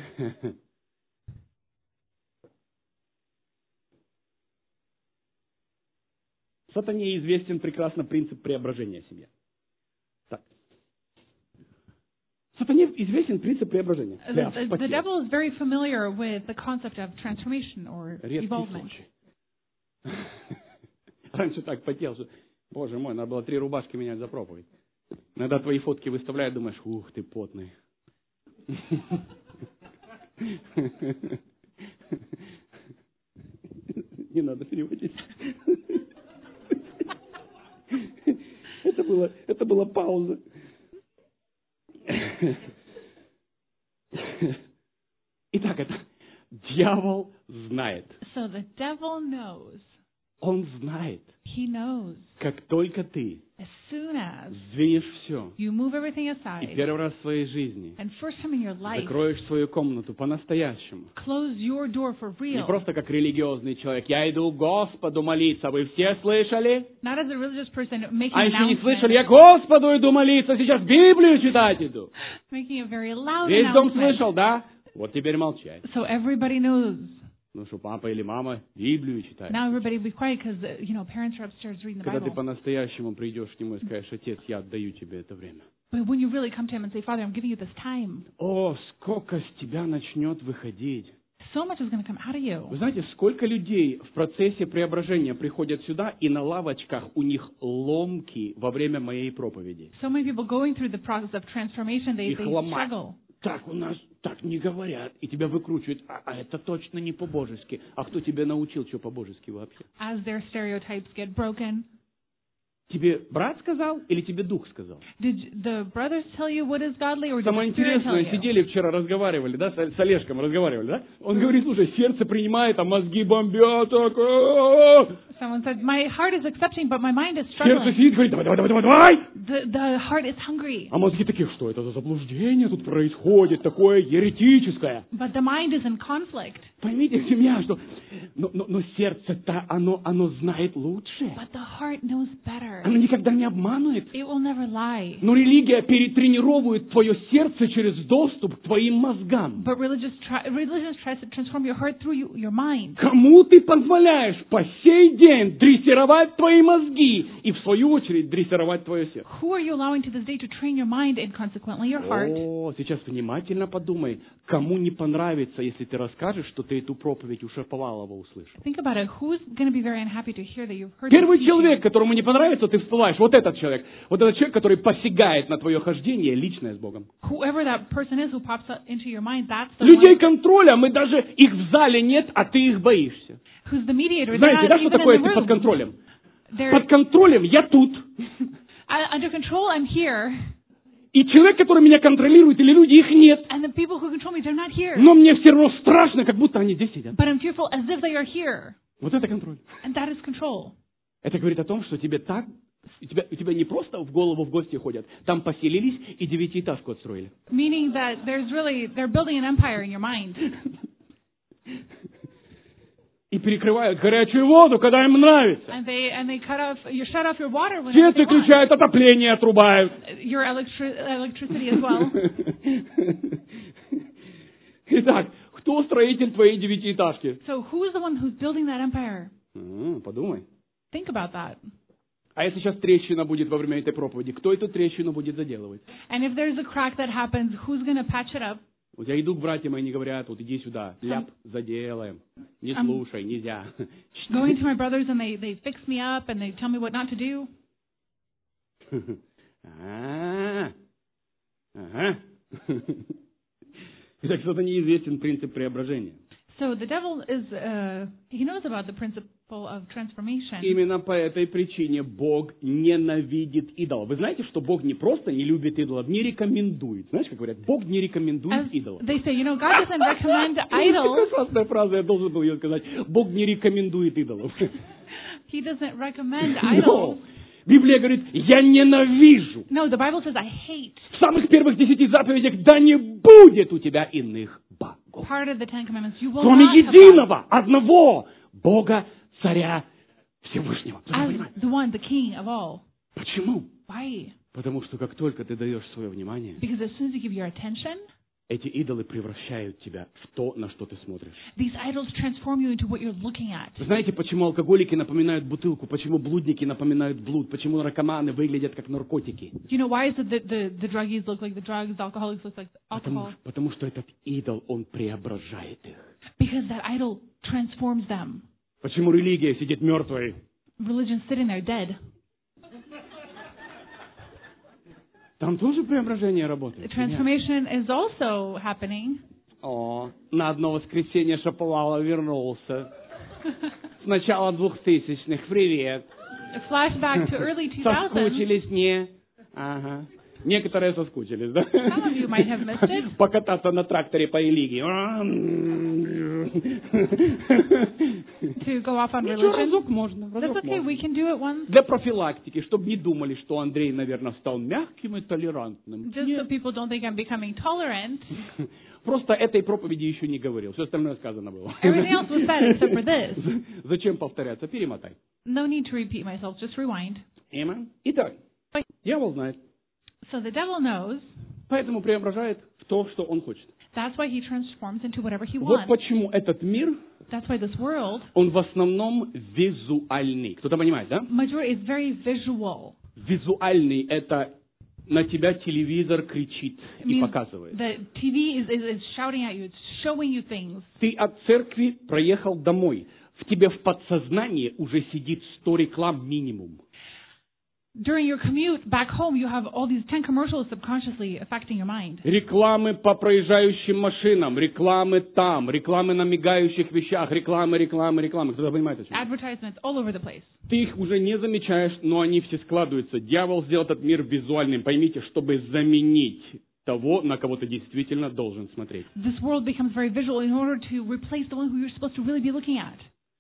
Сатане известен прекрасно принцип преображения себя. Так. Сатане известен принцип преображения. The devil is very familiar with the concept of transformation or Редкий evolvement. случай. Раньше так потел, что, боже мой, надо было 3 рубашки менять за проповедь. Иногда твои фотки выставляют, думаешь, ух ты, потный. Не надо переводить. Это была пауза. Итак, это дьявол знает. So the devil knows. Он знает, He knows. как только ты As soon as сдвинешь все, you move everything и aside, первый раз в своей жизни and first time in your life, закроешь свою комнату по-настоящему, close your door for не real. просто как религиозный человек, я иду к Господу молиться, вы все слышали? Not as a religious person making А еще не слышали, я announcement, к Господу иду молиться, сейчас Библию читать иду. making a very loud Весь дом announcement. слышал, да? Вот теперь молчай. So everybody knows. Ну что, папа или мама Библию читает. Now everybody be quiet because parents are upstairs reading the Когда ты Bible. по-настоящему придешь к нему и скажешь, отец, я отдаю тебе это время. But when you really come to him and say, Father, I'm giving you this time, О, сколько с тебя начнет выходить. so much is going to come out of you. Вы знаете, сколько людей в процессе преображения приходят сюда, и на лавочках у них ломки во время моей проповеди. So many people going through the process of transformation, they Их ломают. struggle. Так у нас так не говорят. И тебя выкручивают. А это точно не по-божески. А кто тебя научил, что по-божески вообще? As their stereotypes get broken. Тебе брат сказал или тебе дух сказал? Did the brothers tell you what is godly, or did Самое the Spirit tell интересное, you? сидели вчера, разговаривали, да, с Олежком разговаривали, да? Он говорит, слушай, сердце принимает, а мозги бомбят. Someone said, my heart is accepting, but my mind is Сердце struggling. сидит, говорит, давай. The heart is hungry, А мозги такие, что это за заблуждение тут происходит, такое еретическое. but the mind is in conflict. Поймите, семья, что... Но сердце-то, оно знает лучше. But the heart knows better. Оно никогда не обманывает. It will never lie. Но религия перетренировывает твое сердце через доступ к твоим мозгам. But religion tries to transform your heart through your mind. Кому ты позволяешь по сей день дрессировать твои мозги и, в свою очередь, дрессировать твое сердце? Who are you allowing to this day to train your mind and consequently your heart? О, сейчас внимательно подумай, кому не понравится, если ты расскажешь, что ты эту проповедь у Шаповалова услышал. Think about it. Who's going to be very unhappy to hear that you've heard Первый this teaching? человек, которому не понравится, ты всплываешь. Вот этот человек, который посягает на твое хождение личное с Богом. Whoever that person is who pops up into your mind, that's the Людей one контроля, мы даже их в зале нет, а ты их боишься. who's the mediator. They're Знаете, not да, что even in такое the ты под room. контролем? They're Под контролем я тут. under control. I'm here, И человек, который меня контролирует, или люди, их нет. and the people who control me, they're not here. Но мне все равно страшно, как будто они здесь сидят. But I'm fearful as if they are here, Вот это контроль. and that is control. Это говорит о том, что тебе так... У тебя не просто в голову в гости ходят. Там поселились и 9-этажку отстроили. Meaning that they're building an empire in your mind. И перекрывают горячую воду, когда им нравится. And they shut off your water whenever Свет they want. выключают, отопление отрубают. Your electricity as well. Итак, кто строитель твоей 9-этажки? So who's the one who's building that empire? Подумай. Think about that. А если сейчас трещина будет во время этой проповеди, кто эту трещину будет заделывать? And if there's a crack that happens, who's going to patch it up? У тебя идут братья мои, не говорят, вот иди сюда, ляп, заделаем. Не слушай, нельзя. Going to my brothers and they fix me up and they tell me what not to do. Ага. Итак, что-то неизвестен принцип преображения. So the devil he knows about the principle of transformation. Именно по этой причине Бог ненавидит идолов. Вы знаете, что Бог не просто не любит идолов, не рекомендует. Знаешь, как говорят, Бог не рекомендует идолов. They say, God doesn't recommend idols. Прекрасная фраза, я должен был ее сказать. Бог не рекомендует идолов. He doesn't recommend idols. Библия говорит, я ненавижу. No, the Bible says, I hate. В самых первых 10 заповедях, да не будет у тебя иных богов. Part of the Ten Commandments, you will Кроме not единого, одного Бога, Царя Всевышнего. as the one, the King of all. Почему? Why? Потому что как только ты даешь свое внимание, Because as soon as you give your attention, эти идолы превращают тебя в то, на что ты смотришь. these idols transform you into what you're looking at. Вы знаете, почему алкоголики напоминают бутылку, почему блудники напоминают блуд, почему наркоманы выглядят как наркотики? Do you know why is it that the druggies look like the drugs, alcoholics look like alcohol? Потому что этот идол, он преображает их. Because that idol transforms them. Почему религия сидит мертвой? Religion's sitting there dead. Там тоже преображение работает. Transformation is also happening. О, на одно воскресенье Шаповалов вернулся. С начала 2000-х. Привет. A flashback to early 2000s. Соскучились, не? Ага. Некоторые соскучились, да? Some of you might have missed it. Покататься на тракторе по религии. To go off on Ничего, religion. разок можно. That's okay, we can do it once. Для профилактики, чтобы не думали, что Андрей, наверное, стал мягким и толерантным. Just so people don't think I'm becoming tolerant. Просто этой проповеди еще не говорил. Все остальное сказано было. Everything else was said except for this. Зачем повторяться? Перемотай. No need to repeat myself, just rewind. Итак, дьявол знает. So the devil knows. Поэтому преображает в то, что он хочет. That's why he transforms into whatever he Вот wants. почему этот мир, That's why this world, он в основном визуальный. Кто-то понимает, да? majority is very visual. Визуальный – это на тебя телевизор кричит It и means показывает. the TV is shouting at you, it's showing you things. Ты от церкви проехал домой. В тебе в подсознании уже сидит 100 реклам минимум. During your commute back home, you have all these 10 commercials subconsciously affecting your mind. Рекламы по проезжающим машинам, рекламы там, рекламы на мигающих вещах, рекламы. Кто-то понимает, о чем? Advertisements all over the place. Ты их уже не замечаешь, но они все складываются. Дьявол сделал этот мир визуальным, поймите, чтобы заменить того, на кого ты действительно должен смотреть. This world becomes very visual in order to replace the one who you're supposed to really be looking at.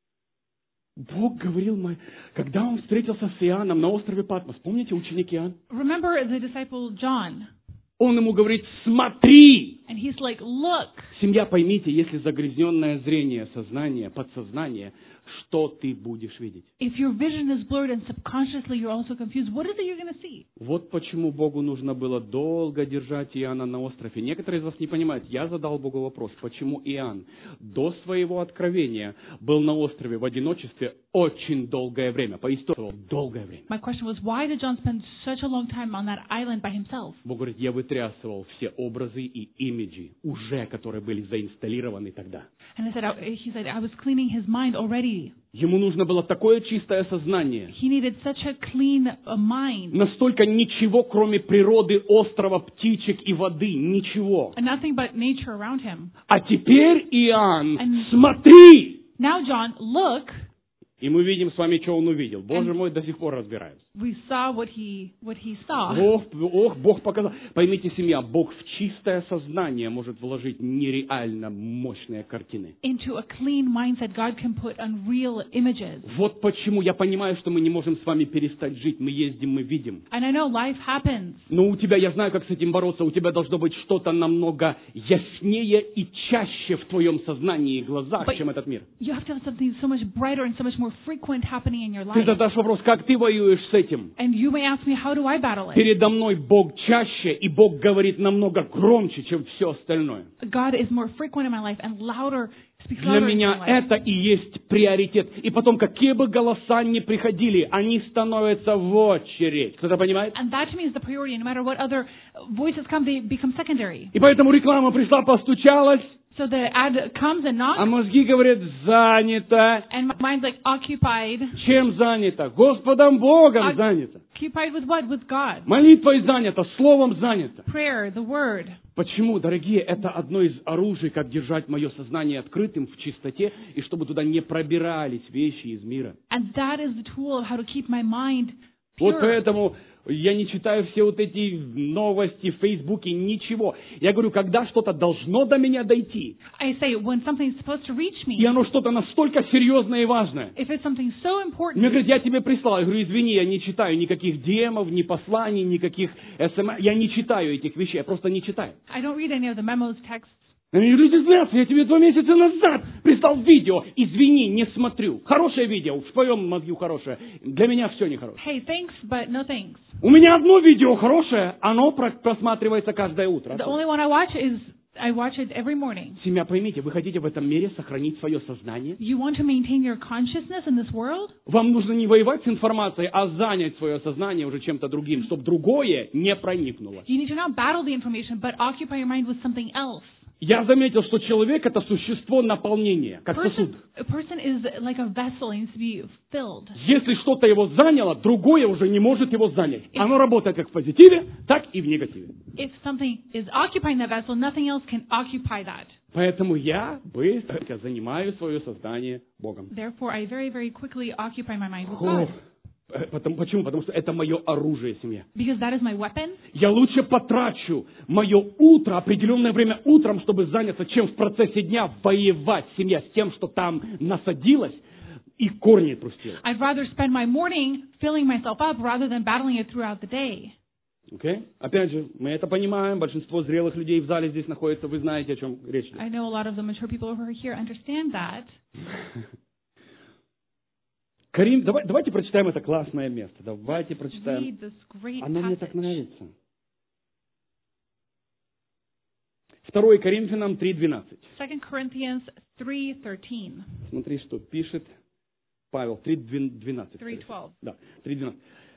Бог говорил, когда он встретился с Иоанном на острове Патмос, помните ученик Иоанн? Remember the disciple John, Он ему говорит, смотри! and he's like, look. Семья, поймите, если загрязненное зрение, сознание, подсознание, что ты будешь видеть? If your vision is blurred and subconsciously you're also confused, what is it you're going to see? Вот почему Богу нужно было долго держать Иоанна на острове. Некоторые из вас не понимают. Я задал Богу вопрос, почему Иоанн до своего откровения был на острове в одиночестве очень долгое время. По истории, долгое время. My question was, why did John spend such a long time on that island by himself? Бог говорит, я вытрясывал все образы и имиджи, уже которые были заинсталлированы тогда. And he said, I was cleaning his mind already. Ему нужно было такое чистое сознание. He needed such a clean mind. Настолько ничего, кроме природы, острова, птичек и воды. Ничего. And nothing but nature around him. А теперь, Иоанн, And смотри! now, John, look. И мы видим с вами, что он увидел. Боже мой, до сих пор разбираемся. We saw what he saw. Бог показал. Поймите, семья, Бог в чистое сознание может вложить нереально мощные картины. Into a clean mindset, God can put unreal images. Вот почему я понимаю, что мы не можем с вами перестать жить. Мы ездим, мы видим. And I know life happens. Но у тебя, я знаю, как с этим бороться, у тебя должно быть что-то намного яснее и чаще в твоем сознании и глазах, чем этот мир. You have to have something so much brighter and so much more more frequent happening in your Ты life. задашь вопрос, как ты воюешь с этим? And you may ask me, how do I battle it? Передо мной Бог чаще, и Бог говорит намного громче, чем все остальное. God is more frequent in my life and louder, speaks Для louder in меня my life. это и есть приоритет. И потом, какие бы голоса ни приходили, они становятся в очередь. Кто-то понимает? And that to me is the priority. No matter what other voices come, they become secondary. И поэтому реклама пришла, постучалась, So the ad comes and knocks, а мозги говорят, занято. and my mind's like occupied. Чем занято? Господом Богом занято. Occupied with what? With God. Молитвой занято, словом занято. Prayer, the word. Почему, дорогие, это одно из оружий, как держать мое сознание открытым, в чистоте, и чтобы туда не пробирались вещи из мира. And that is the tool of how to keep my mind Вот pure. поэтому я не читаю все вот эти новости в Фейсбуке, ничего. Я говорю, когда что-то должно до меня дойти, I say, when something's supposed to reach и me, оно что-то настолько серьезное и важное. if it's something so Мне important, говорят, я тебе прислал. Я говорю, извини, я не читаю никаких демов, ни посланий, никаких СМС. Я не читаю этих вещей, я просто не читаю. I don't read any of the memos, texts. Они говорят, люди знают, я тебе 2 месяца назад прислал видео. Извини, не смотрю. Хорошее видео, в твоем мозгу хорошее. Для меня все нехорошее. Hey, thanks, but no thanks. У меня одно видео хорошее, оно просматривается каждое утро. The only one I watch it every morning. Семья, поймите, вы хотите в этом мире сохранить свое сознание? You want to maintain your consciousness in this world? Вам нужно не воевать с информацией, а занять свое сознание уже чем-то другим, чтобы другое не проникнуло. You need to not battle the information, but occupy your mind with something else. Я заметил, что человек — это существо наполнения, как сосуд. A person is like a vessel, it needs to be filled. Если что-то его заняло, другое уже не может его занять. Оно работает как в позитиве, так и в негативе. If something is occupying that vessel, nothing else can occupy that. Поэтому я быстренько занимаю свое сознание Богом. Therefore, I very, very quickly occupy my mind with Фух. God. Почему? Потому что это мое оружие, семья. Because that is my weapon. Я лучше потрачу мое утро, определенное время утром, чтобы заняться, чем в процессе дня воевать, семья, с тем, что там насадилось и корни пустило. I'd rather spend my morning filling myself up rather than battling it throughout the day. Okay? Опять же, мы это понимаем, большинство зрелых людей в зале здесь находится, вы знаете, о чем речь идет. I know a lot of the mature people who are here understand that. Карим, давайте прочитаем это классное место. Давайте прочитаем. Read this great Оно мне так passage. нравится. 2 Коринфянам 3:12. 2 Corinthians 3:13. Смотри, что пишет Павел. 3:12. 3:12. Да, 3:12.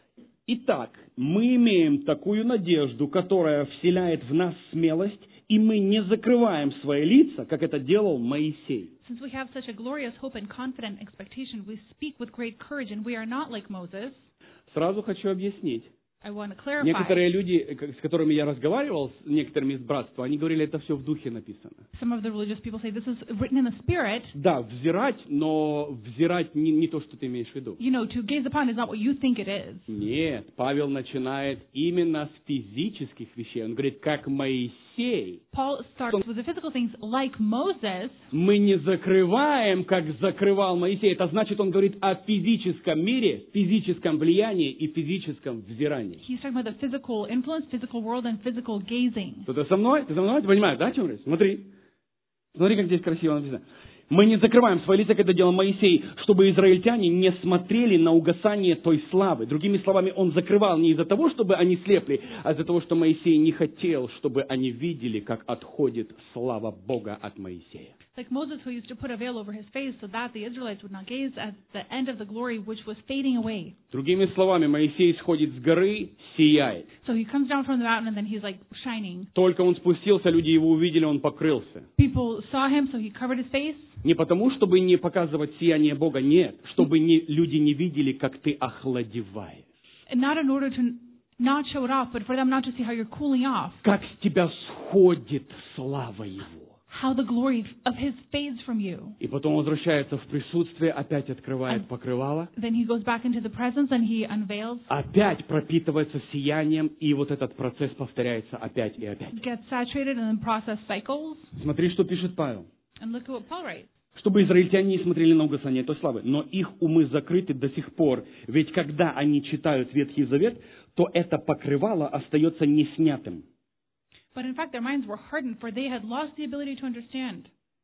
Итак, мы имеем такую надежду, которая вселяет в нас смелость, и мы не закрываем свои лица, как это делал Моисей. Since we have such a glorious hope and confident expectation, we speak with great courage, and we are not like Moses. Сразу хочу объяснить. I want to clarify. Некоторые люди, с которыми я разговаривал, с некоторыми из братства, они говорили, это все в духе написано. Some of the religious people say this is written in the spirit. Да, взирать, но взирать не то, что ты имеешь в виду. You know, to gaze upon is not what you think it is. Нет, Павел начинает именно с физических вещей. Он говорит, как Моисей. Paul starts with the physical things like Moses. Мы не закрываем, как закрывал Моисей. Это значит, он говорит о физическом мире, физическом влиянии и физическом взирании. He's talking about the physical influence, physical world, and physical gazing. Кто-то со мной? Ты со мной? Ты понимаешь, да, о чем речь? Смотри. Смотри, как здесь красиво написано. Мы не закрываем свои лица, как это делал Моисей, чтобы израильтяне не смотрели на угасание той славы. Другими словами, он закрывал не из-за того, чтобы они слепли, а из-за того, что Моисей не хотел, чтобы они видели, как отходит слава Бога от Моисея. Like Moses, who used to put a veil over his face so that the Israelites would not gaze at the end of the glory which was fading away. Другими словами, Моисей сходит с горы, сияет. So he comes down from the mountain and then he's like shining. Только он спустился, люди его увидели, он покрылся. People saw him, so he covered his face. Не потому, чтобы не показывать сияние Бога, нет, чтобы люди не видели, как ты охладеваешь. And not in order to not show it off, but for them not to see how you're cooling off. Как с тебя сходит слава Его. How the glory of his fades from you. И потом возвращается в присутствие, опять открывает покрывало, Then he goes back into the presence and he unveils, опять пропитывается сиянием, и вот этот процесс повторяется опять и опять. gets saturated, and then process cycles. Смотри, что пишет Павел. And look at what Paul writes. Чтобы израильтяне не смотрели на угасание той славы, но их умы закрыты до сих пор, ведь когда они читают Ветхий Завет, то это покрывало остается неснятым. But in fact, their minds were hardened, for they had lost the ability to understand.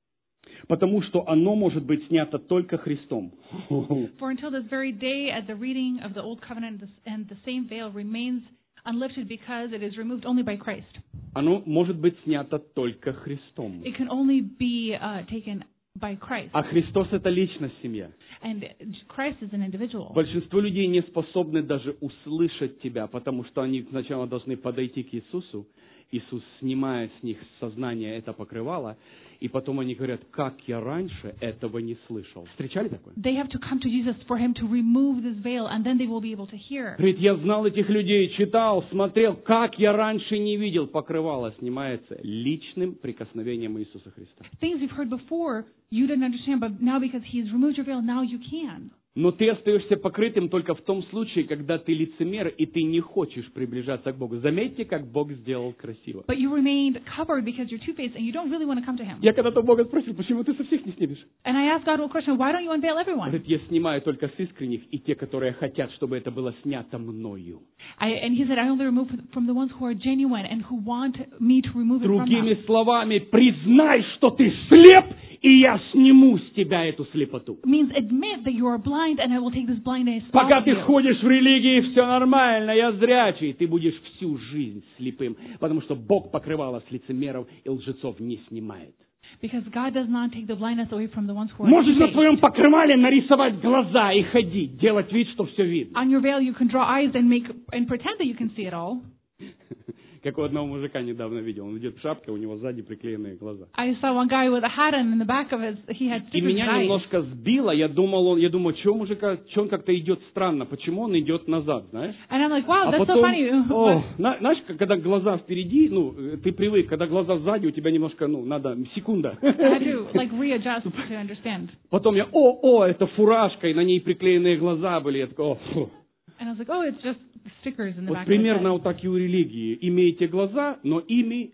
Потому что оно может быть снято только Христом. For until this very day, at the reading of the Old Covenant, and the same veil remains unlifted because it is removed only by Christ. Оно может быть снято только Христом. It can only be taken by Christ. А Христос — это личность, семья. And Christ is an individual. Большинство людей не способны даже услышать тебя, потому что они сначала должны подойти к Иисусу. Иисус, снимая с них сознание это покрывало, и потом они говорят: как я раньше этого не слышал. Встречали такое? They have to come to Jesus for him to remove this veil, and then they will be able to hear. Говорит: я знал этих людей, читал, смотрел, как я раньше не видел. Покрывало снимается личным прикосновением Иисуса Христа. Things you've heard before, you didn't understand, but now because he's removed your veil, now you can. Но ты остаешься покрытым только в том случае, когда ты лицемер, и ты не хочешь приближаться к Богу. Заметьте, как Бог сделал красиво. But you remained covered because you're two-faced and you don't really want to come to him. Я когда-то Бога спросил: почему ты со всех не снимешь? And I asked God one question, why don't you unveil everyone? Говорит: я снимаю только с искренних и те, которые хотят, чтобы это было снято мною. And he said, I only remove from the ones who are genuine and who want me to remove it from them. Другими словами, признай, что ты слеп, и я сниму с тебя эту слепоту. It means admit that you are blind and I will take this blindness Пока off ты you. ходишь в религии, все нормально, я зрячий, ты будешь всю жизнь слепым, потому что Бог покрывало с лицемеров и лжецов не снимает. Because God does not take the blindness away from the ones who are Можешь на two-faced. своем покрывале нарисовать глаза и ходить, делать вид, что все видно. On your veil you can draw eyes and pretend that you can see it all. Как у одного мужика недавно видел, он идет в шапке, у него сзади приклеенные глаза. I saw one guy with a hat and in the back of he had И stickers in his меня eyes. немножко сбило, я думаю, что мужика, что он как-то идет странно, почему он идет назад, знаешь? And I'm like, wow, А that's so потом, funny. знаешь, когда глаза впереди, ты привык, когда глаза сзади, у тебя немножко, надо, секунда. I had to readjust to understand. Потом я, это фуражка, и на ней приклеенные глаза были, я такой, фу. And I was like, oh, it's just stickers in the Вот back of his примерно head. вот так и у религии. Имеете глаза, но ими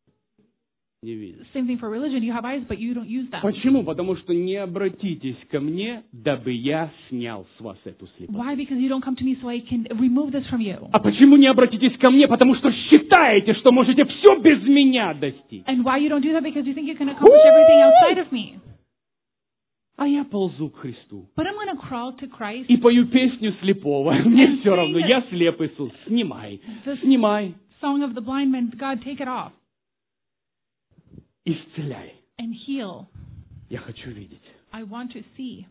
не видите. Same thing for religion. You have eyes, but you don't use them. Почему? Потому что не обратитесь ко мне, дабы я снял с вас эту слепоту. Why? Because you don't come to me so I can remove this from you. А почему не обратитесь ко мне? Потому что считаете, что можете все без меня достичь. And why you don't do that? Because you think you can accomplish everything outside of me. А я ползу к Христу. But I'm going to crawl to Christ. И пою песню слепого. Мне все равно, я слеп, Иисус. Снимай, снимай. Song of the blind man, God, take it off Исцеляй. and heal. Я хочу видеть. I want to see.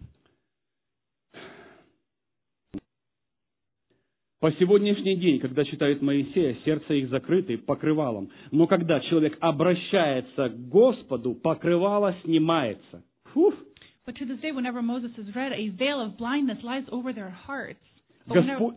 По сегодняшний день, когда читают Моисея, сердце их закрыто покрывалом. Но когда человек обращается к Господу, покрывало снимается. Фух. But to this day, whenever Moses is read, a veil of blindness lies over their hearts. Господь...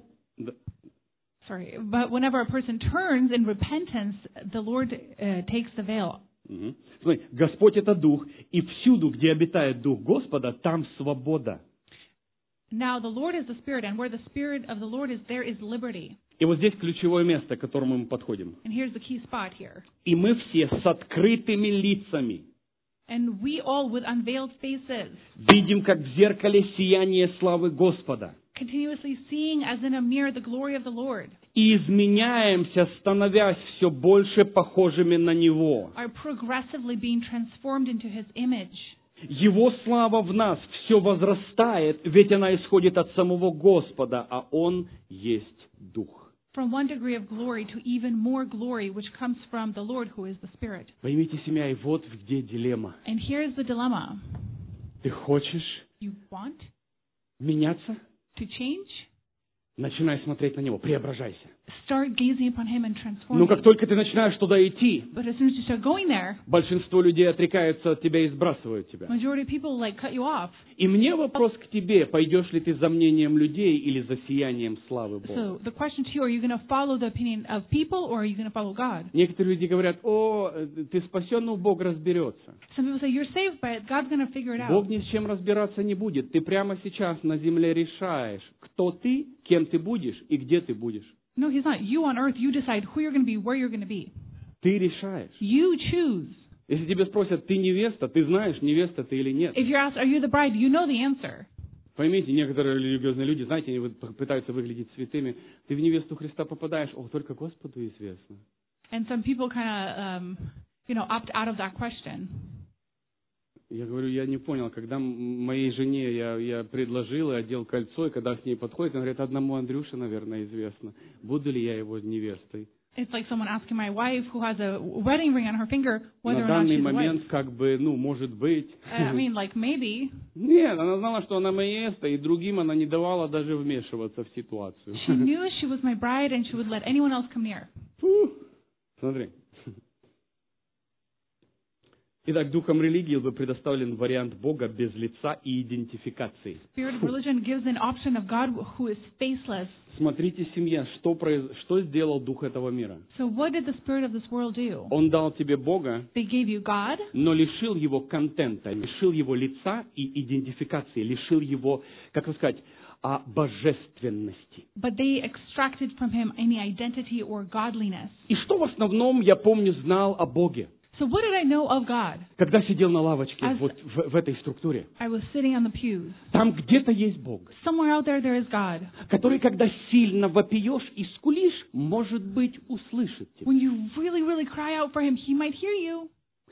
But whenever a person turns in repentance, the Lord takes the veil. Смотри, Господь — это Дух, и всюду, где обитает Дух Господа, там свобода. Now the Lord is the Spirit, and where the Spirit of the Lord is, there is liberty. И вот здесь ключевое место, к которому мы подходим. And here's the key spot here. И мы все с открытыми лицами And we all with unveiled faces, видим, как в зеркале сияние славы Господа. continuously seeing as in a mirror the glory of the Lord, И изменяемся, становясь все больше похожими на Него. are progressively being transformed into His image. Его слава в нас все возрастает, ведь она исходит от самого Господа, а Он есть Дух. From one degree of glory to even more glory, which comes from the Lord who is the Spirit. Поймите, семья, и вот где дилемма. And here's the dilemma. Ты хочешь You want меняться? to change? Начинай смотреть на Него, преображайся. Start gazing upon Him and transforming. Но как только ты начинаешь туда идти, But as soon as you start going there, большинство людей отрекаются от тебя и сбрасывают тебя. majority of people cut you off. И мне вопрос к тебе, пойдешь ли ты за мнением людей или за сиянием славы Бога? So the question to you, are you going to follow the opinion of people or are you going to follow God? Некоторые люди говорят: ты спасен, но Бог разберется. Some people say, you're saved, but God's going to figure it Бог out. ни с чем разбираться не будет. Ты прямо сейчас на земле решаешь, кто ты, кем ты будешь и где ты будешь. No, He's not. You on earth, you decide who you're going to be, where you're going to be. Ты решаешь. You choose. Если тебя спросят: ты невеста, ты знаешь, невеста ты или нет. If you're asked, are you the bride, you know the answer. Pоймите, некоторые религиозные люди, знаете, они пытаются выглядеть святыми. Ты в невесту Христа попадаешь, только Господу известно. And some people kind of, opt out of that question. Я говорю, я не понял, когда моей жене я предложил и одел кольцо, и когда с ней подходит, она говорит, одному Андрюше, наверное, известно, буду ли я его невестой. It's like someone asking my wife who has a wedding ring on her finger whether На or not данный she's a wife. момент, как бы, может быть. I mean, like, maybe. Нет, она знала, что она моя невеста, и другим она не давала даже вмешиваться в ситуацию. She knew she was my bride and she would let anyone else come near. Смотри. Итак, духом религии был предоставлен вариант Бога без лица и идентификации. Spirit of religion gives an option of God who is faceless. Смотрите, семья, что сделал дух этого мира? So what did the spirit of this world do? Он дал тебе Бога, They gave you God, но лишил его контента, лишил его лица и идентификации, лишил его, как сказать, божественности. but they extracted from him any identity or godliness. И что в основном, я помню, знал о Боге, So what did I know of God? когда сидел на лавочке As- вот в этой структуре? I was sitting on the pews. Там где-то есть Бог, Somewhere out there is God. который, когда сильно вопиешь и скулишь, может быть, услышит тебя. When you really, really cry out for him, he might hear you.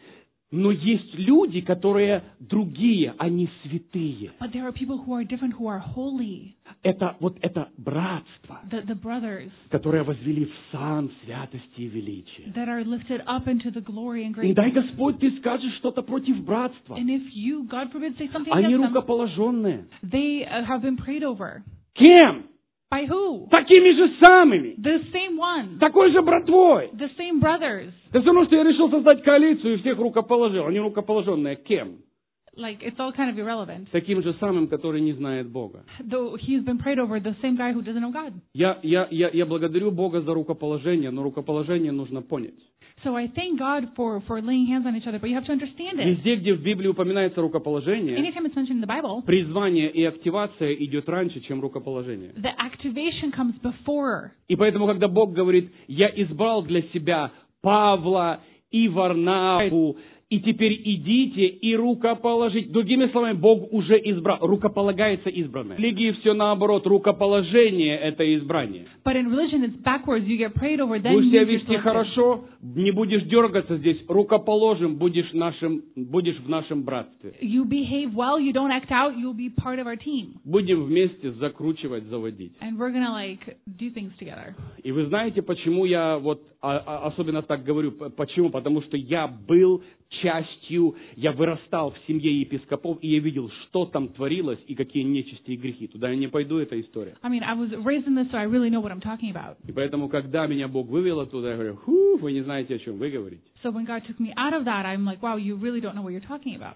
Но есть люди, которые другие, они святые. But there are people who are different, who are holy. Это братство, The brothers которое возвели в сан святости и величия. that are lifted up into the glory and И greatness. дай Господь, ты скажешь что-то против братства. And if you, God forbid, say something Они against them, рукоположенные. they have been prayed over. Кем? By who? Такими же самыми. The same ones. Такой же братвой. The same brothers. Это все равно, что я решил создать коалицию и всех рукоположил. Они рукоположенные. Кем? Like, it's all kind of irrelevant. Таким же самым, который не знает Бога. Though he's been prayed over, the same guy who doesn't know God. Я благодарю Бога за рукоположение, но рукоположение нужно понять. So I thank God for laying hands on each other, but you have to understand it. Везде, где в Библии упоминается рукоположение, Anytime it's mentioned in the Bible, призвание и активация идет раньше, чем рукоположение. the activation comes before. И поэтому, когда Бог говорит, я избрал для себя Павла и Варнаву, и теперь идите и рукоположите. Другими словами, Бог уже избрал. Рукополагается избранное. В религии все наоборот. Рукоположение – это избрание. But in religion, it's backwards. You get prayed over, then Будешь you себя get вести selected. хорошо, не будешь дергаться здесь, рукоположим, будешь в нашем братстве. You behave well, you don't act out, you'll be part of our team. Будем вместе закручивать, заводить. And we're going to, like, do things together. И вы знаете, почему я вот особенно так говорю? Почему? Потому что я был частью, я вырастал в семье епископов, и я видел, что там творилось, и какие нечисти и грехи. Туда я не пойду, эта история. I mean, I was raised in this, so I really know what I'm talking about. И поэтому, когда меня Бог вывел оттуда, я говорю, вы не знаете, о чем вы говорите. So when God took me out of that, I'm like, wow, you really don't know what you're talking about.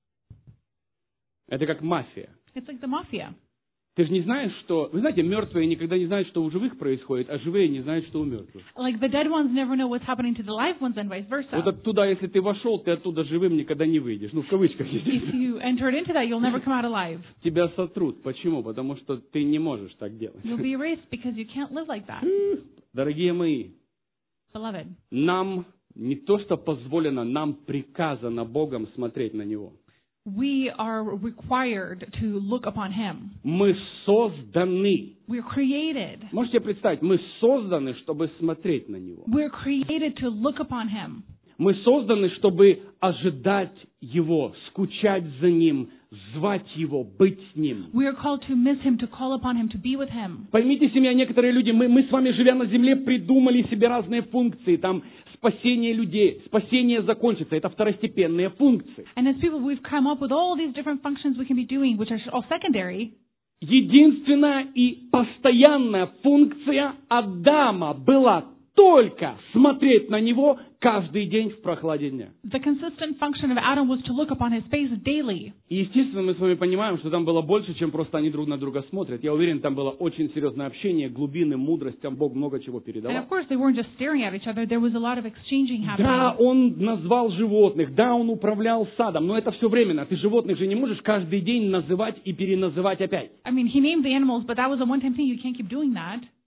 Это как мафия. It's like the mafia. Ты же не знаешь, что... Вы знаете, мертвые никогда не знают, что у живых происходит, а живые не знают, что у мертвых. Like the dead ones never know what's happening to the live ones and vice versa. Вот оттуда, если ты вошел, ты оттуда живым никогда не выйдешь. Ну, в кавычках, If естественно. you entered into that, you'll never come out alive. Тебя сотрут. Почему? Потому что ты не можешь так делать. You'll be erased because you can't live like that. Дорогие мои, Beloved, нам не то, что позволено, нам приказано Богом смотреть на Него. we are required to look upon Him. Мы созданы. We're created. Можете представить, мы созданы, чтобы смотреть на Него. We're created to look upon Him. Мы созданы, чтобы ожидать Его, скучать за Ним, звать Его, быть с Ним. We are called to miss Him, to call upon Him, to be with Him. Поймите, семья, некоторые люди, мы с вами, живя на земле, придумали себе разные функции. Там спасение людей, спасение закончится. Это второстепенные функции. And as people, we've come up with all these different functions we can be doing, which are all secondary. Единственная и постоянная функция Адама была только смотреть на него каждый день в прохладе дня. The consistent function of Adam was to look upon his face daily. И, естественно, мы с вами понимаем, что там было больше, чем просто они друг на друга смотрят. Я уверен, там было очень серьезное общение, глубины, мудрость, там Бог много чего And передавал. of course, they weren't just staring at each other. There was a lot of exchanging Да, happening. он назвал животных, да, он управлял садом, но это все временно. Ты животных же не можешь каждый день называть и переназывать опять. I mean, he named the animals, but that was a one-time thing. You can't keep doing that.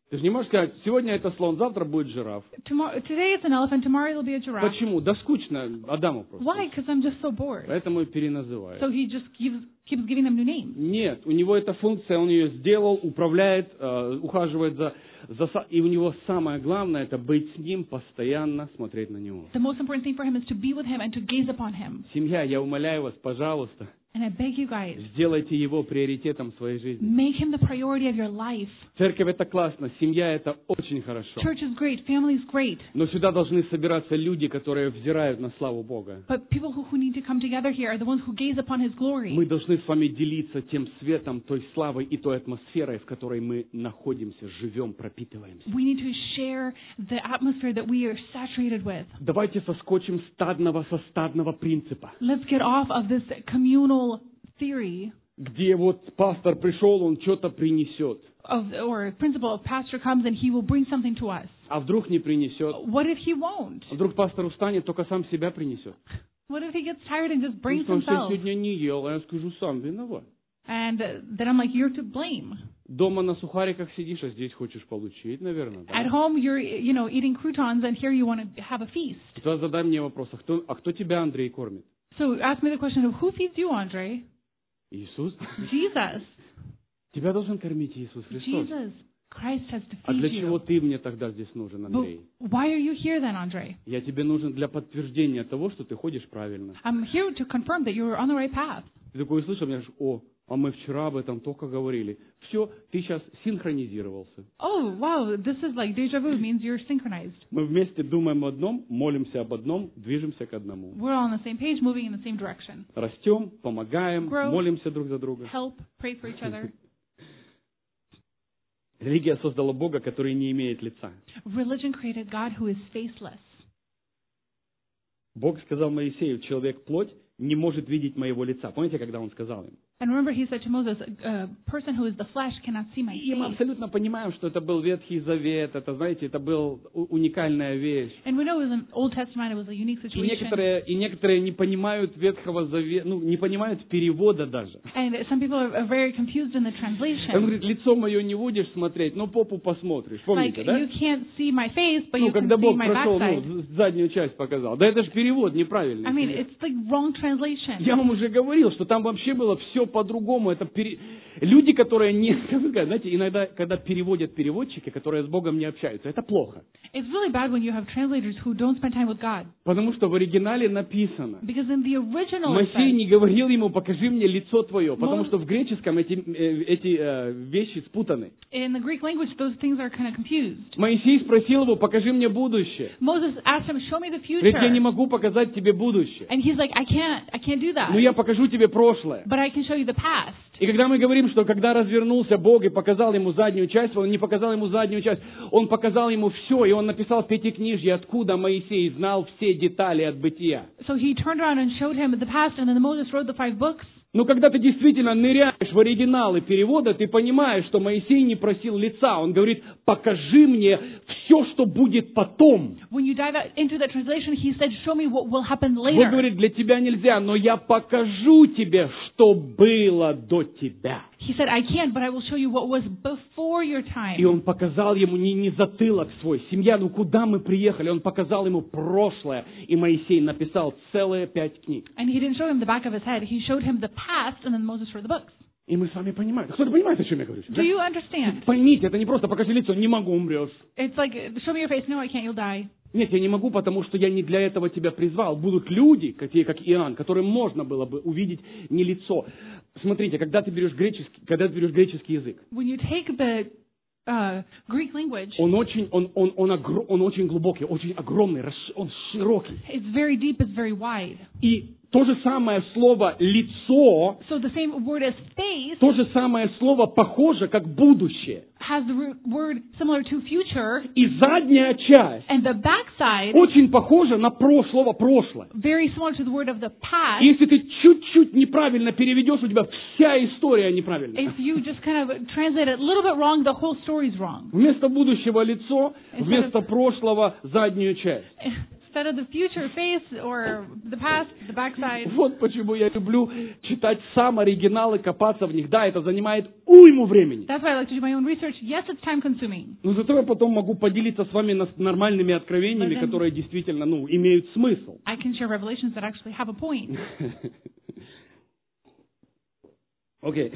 Ты же не можешь сказать, сегодня это слон, завтра будет жираф. Today it's an elephant, tomorrow it'll be a giraffe. Почему? Да скучно Адаму просто. Why? Because I'm just so bored. Поэтому и переназывают. So he just keeps giving them new names. Нет, у него эта функция, он ее сделал, управляет, ухаживает за... И у него самое главное, это быть с ним, постоянно смотреть на него. The most important thing for him is to be with him and to gaze upon him. Семья, я умоляю вас, пожалуйста, And I beg you guys, сделайте его приоритетом своей жизни. make him the priority of your life. Церковь это классно, семья это очень хорошо. Church is great, family is great. Но сюда должны собираться люди, которые взирают на славу Бога. But people who need to come together here are the ones who gaze upon His glory. Мы должны с вами делиться тем светом, той славой и той атмосферой, в которой мы находимся, живем, пропитываемся. We need to share the atmosphere that we are saturated with. Давайте соскочим со стадного принципа. Let's get off of this communal theory Где вот пастор пришел, он что-то принесет. or principle of pastor comes and he will bring something to us. А вдруг не принесет? What if he won't? А вдруг пастор устанет, только сам себя принесет? What if he gets tired and just brings Он himself? сегодня не ел, а я скажу, сам виноват. And then I'm like, you're to blame. Дома на сухариках сидишь, а здесь хочешь получить, наверное, да? At home, you're, eating croutons, and here you want to have a feast. Тогда задай мне вопрос, а кто тебя, Андрей, кормит? So ask me the question of who feeds you, Andre? Иисус? Jesus. Тебя должен кормить Иисус Христос. Jesus. Christ has to А feed для you. чего ты мне тогда здесь нужен, But Андрей? why are you here then, Andre? Я тебе нужен для подтверждения того, что ты ходишь правильно. I'm here to confirm that you're on the right path. Ты такой услышал, мне говоришь, а мы вчера об этом только говорили. Все, ты сейчас синхронизировался. Oh, wow, this is like deja vu, means you're synchronized. Мы вместе думаем о одном, молимся об одном, движемся к одному. We're all on the same page, moving in the same direction. Растем, помогаем, Grow. молимся друг за друга. Help, pray for each other. Религия создала Бога, который не имеет лица. Religion created God who is faceless. Бог сказал Моисею, человек плоть не может видеть моего лица. Помните, когда он сказал им? And remember, he said to Moses, a person who is the flesh cannot see my И мы face. абсолютно понимаем, что это был Ветхий Завет, это, знаете, это была уникальная вещь. And we know it was an Old Testament, it was a unique И situation. некоторые не понимают Ветхого Завета, не понимают перевода даже. And some people are very confused in the Он translation. говорит, лицо мое не будешь смотреть, но попу посмотришь. Like, Помните, да? you can't see my face, but you can Когда see Бог my прошел, backside. заднюю часть показал. Да это же перевод неправильный. I mean, it's the wrong translation. Я вам уже говорил, что там вообще было все по-другому. Это люди, которые не... Знаете, иногда, когда переводят переводчики, которые с Богом не общаются, это плохо. It's really bad when you have translators who don't spend time with God. Потому что в оригинале написано. Because in the original it Моисей says, не говорил ему, покажи мне лицо твое, потому что в греческом эти вещи спутаны. in the Greek language, those things are kind of confused. Моисей спросил его, покажи мне будущее. Moses asked him, show me the Говорит, я не future. могу показать тебе будущее, And he's like, I can't do that. но я покажу тебе прошлое. But I can show you the past. И когда мы говорим, что когда развернулся Бог и показал ему заднюю часть, он не показал ему заднюю часть, он показал ему все, и он написал в Пятикнижье, откуда Моисей знал все детали от бытия. So he turned around and showed him the past, and then Moses wrote the 5 books. Но когда ты действительно ныряешь в оригиналы перевода, ты понимаешь, что Моисей не просил лица. Он говорит, покажи мне все, что будет потом. When you dive into the translation, he said, show me what will happen Бог later. говорит, для тебя нельзя, но я покажу тебе, что было до тебя. He said, I can't, but I will show you what was before your И time. он показал ему не затылок свой, семья, ну куда мы приехали? Он показал ему прошлое, и Моисей написал целые 5 книг. And he didn't show him the back of his head. He showed him the past, and then Moses wrote the books. И мы с вами понимаем. Кто-то понимает, о чем я говорю? Do you understand? Поймите, это не просто покажи лицо, не могу, умрешь. It's like, show me your face. No, I can't. You'll die. Нет, я не могу, потому что я не для этого тебя призвал. Будут люди, такие как Иоанн, которым можно было бы увидеть не лицо. Смотрите, когда ты берешь греческий язык, When you take the Greek language, он очень глубокий, очень огромный, он широкий. it's very deep, it's very wide. И то же самое слово «лицо», So the same word as face то же самое слово похоже, как «будущее». has the root word similar to future, И задняя часть and the backside очень похожа на слово «прошлое». very similar to the word of the past. Если ты чуть-чуть неправильно переведешь, у тебя вся история неправильная. If you just kind of translate it a little bit wrong, the whole story's wrong. Вместо будущего лицо, вместо прошлого заднюю часть. instead of the future face or the past, the backside. Вот почему я люблю читать сам оригинал и копаться в них. Да, это занимает уйму времени. That's why I like to do my own research. Yes, it's time consuming. Но зато я потом могу поделиться с вами нормальными откровениями, которые действительно, имеют смысл. I can share revelations that actually have a point. Окей.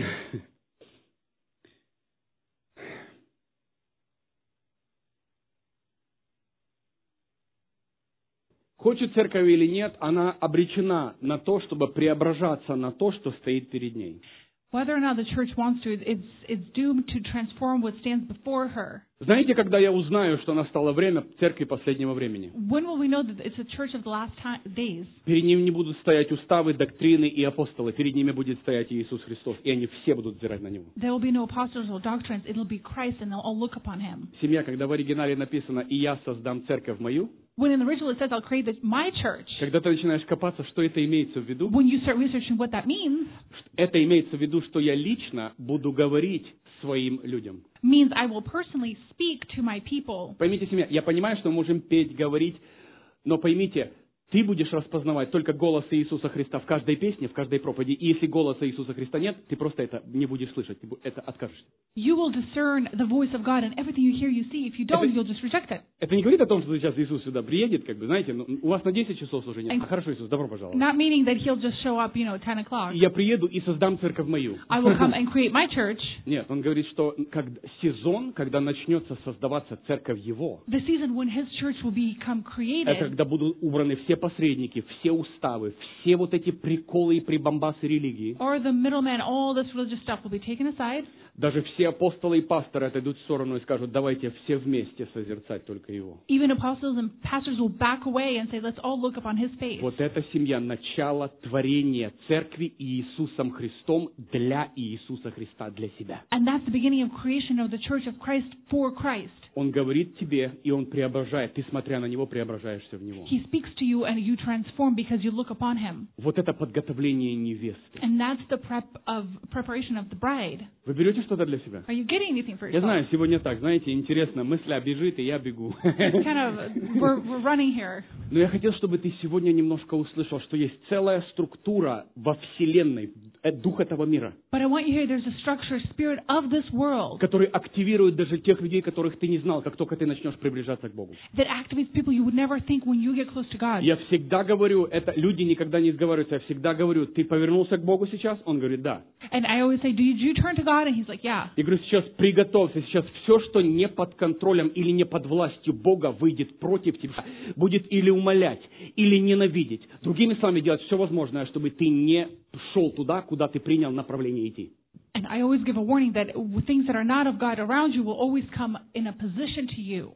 Хочет церковь или нет, она обречена на то, чтобы преображаться на то, что стоит перед ней. Whether or not the church wants to, it's doomed to transform what stands before her. Знаете, когда я узнаю, что настало время церкви последнего времени? When will we know that it's a church of the last days? Перед ними не будут стоять уставы, доктрины и апостолы. Перед ними будет стоять Иисус Христос, и они все будут взирать на Него. There will be no apostles or doctrines. It'll be Christ, and they'll all look upon Him. Семья, когда в оригинале написано «И я создам церковь мою», When in the original it says, I'll create my church. когда ты начинаешь копаться, что это имеется в виду, When you start researching what that means имеется в виду, что я лично буду говорить своим людям. means I will personally speak to my people. Поймите, семья, я понимаю, что мы можем петь, говорить, но поймите, ты будешь распознавать только голос Иисуса Христа в каждой песне, в каждой проповеди. И если голоса Иисуса Христа нет, ты просто это не будешь слышать, ты это откажешься. You will discern the voice of God in everything you hear, you see. If you don't, you'll just reject it. Это не говорит о том, что сейчас Иисус сюда приедет, знаете, у вас на 10 часов служения. Хорошо, Иисус, добро пожаловать. Not meaning that He'll just show up, 10 o'clock. Я приеду и создам церковь мою. I will come and create my church. Нет, он говорит, что сезон, когда начнется создаваться церковь Его, The season when His church will become это created, когда будут убраны все посредники, все уставы, все вот эти приколы и прибамбасы религии. or the middleman, all this religious stuff will be taken aside. Даже все апостолы и пасторы отойдут в сторону и скажут, давайте все вместе созерцать только Его. Even apostles and pastors will back away and say, let's all look upon His face. Вот эта семья, начало творения церкви Иисусом Христом для Иисуса Христа, для себя. And that's the beginning of creation of the church of Christ for Christ. Он говорит тебе, и Он преображает. Ты, смотря на Него, преображаешься в Него. He speaks to you and you transform because you look upon Him. Вот это подготовление невесты. And that's the preparation of the bride. Вы берете что-то для себя? Are you getting anything for Я yourself? знаю, сегодня так, знаете, интересно, мысля бежит, и я бегу. It's kind of, we're running here. Но я хотел, чтобы ты сегодня немножко услышал, что есть целая структура во Вселенной, дух этого мира, But I want you to hear there's a structure, spirit of this world который активирует даже тех людей, которых ты не знал, как только ты начнешь приближаться к Богу. that activates people you would never think when you get close to God. Я всегда говорю, это люди никогда не сговариваются, я всегда говорю, ты повернулся к Богу сейчас? Он говорит, да. And I always say, did you turn to God? And he's like, yeah. Я говорю, сейчас приготовься, сейчас все, что не под контролем или не под властью Бога, выйдет против тебя, будет или умолять, или ненавидеть. Другими словами, делать все возможное, чтобы ты не шел туда, куда ты принял направление идти. And I always give a warning that things that are not of God around you will always come in a position to you.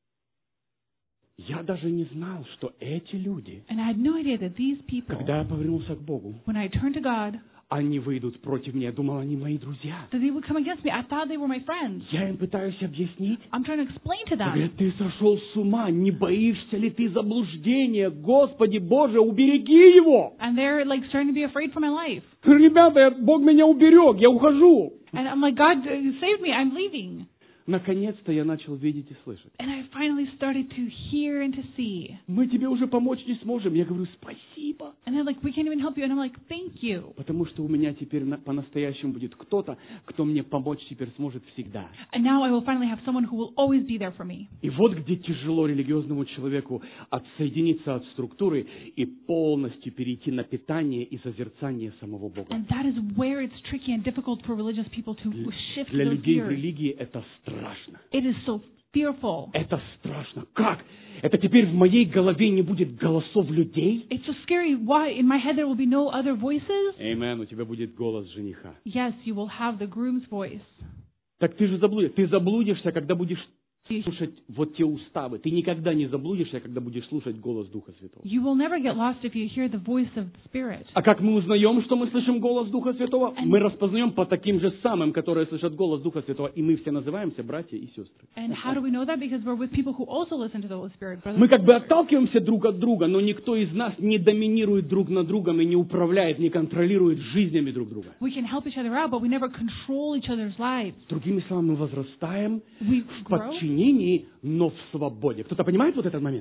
Я даже не знал, что эти люди, And I had no idea that these people, когда я повернулся к Богу, when I turned to God, они выйдут против меня. Я думал, они мои друзья. that they would come against me. I thought they were my friends. Я им пытаюсь объяснить. I'm trying to explain to them. Говорят, ты сошел с ума, не боишься ли ты заблуждения? Господи Боже, убереги его! And they're like starting to be afraid for my life. Ребята, Бог меня уберег, я ухожу. And I'm like, God, save me, I'm leaving. Наконец-то я начал видеть и слышать. And I finally started to hear and to see. Мы тебе уже помочь не сможем. Я говорю, спасибо. And they're like, we can't even help you. And I'm like, thank you. Потому что у меня теперь по-настоящему будет кто-то, кто мне помочь теперь сможет всегда. And now I will finally have someone who will always be there for me. И вот где тяжело религиозному человеку отсоединиться от структуры и полностью перейти на питание и созерцание самого Бога. And that is where it's tricky and difficult for religious people to shift Для those людей в fears. религии это страшно. It is so fearful. Это страшно. Как? Это теперь в моей голове не будет голосов людей? It's so scary. Why? In my head there will be no other voices? Amen. У тебя будет голос жениха. Yes, you will have the groom's voice. Так ты же заблудишься. Ты заблудишься, когда будешь слушать вот те уставы. Ты никогда не заблудишься, когда будешь слушать голос Духа Святого. You will never get lost if you hear the voice of the Spirit. А как мы узнаем, что мы слышим голос Духа Святого? Мы распознаем по таким же самым, которые слышат голос Духа Святого, и мы все называемся братья и сестры. And how do we know that? Because we're with people who also listen to the Holy Spirit. Brothers Мы and как бы sisters. отталкиваемся друг от друга, но никто из нас не доминирует друг над другом и не управляет, не контролирует жизнями друг друга. We can help each other out, but we never control each other's lives. Другими словами, мы возрастаем We в grow, подчинении, но в свободе. Кто-то понимает вот этот момент?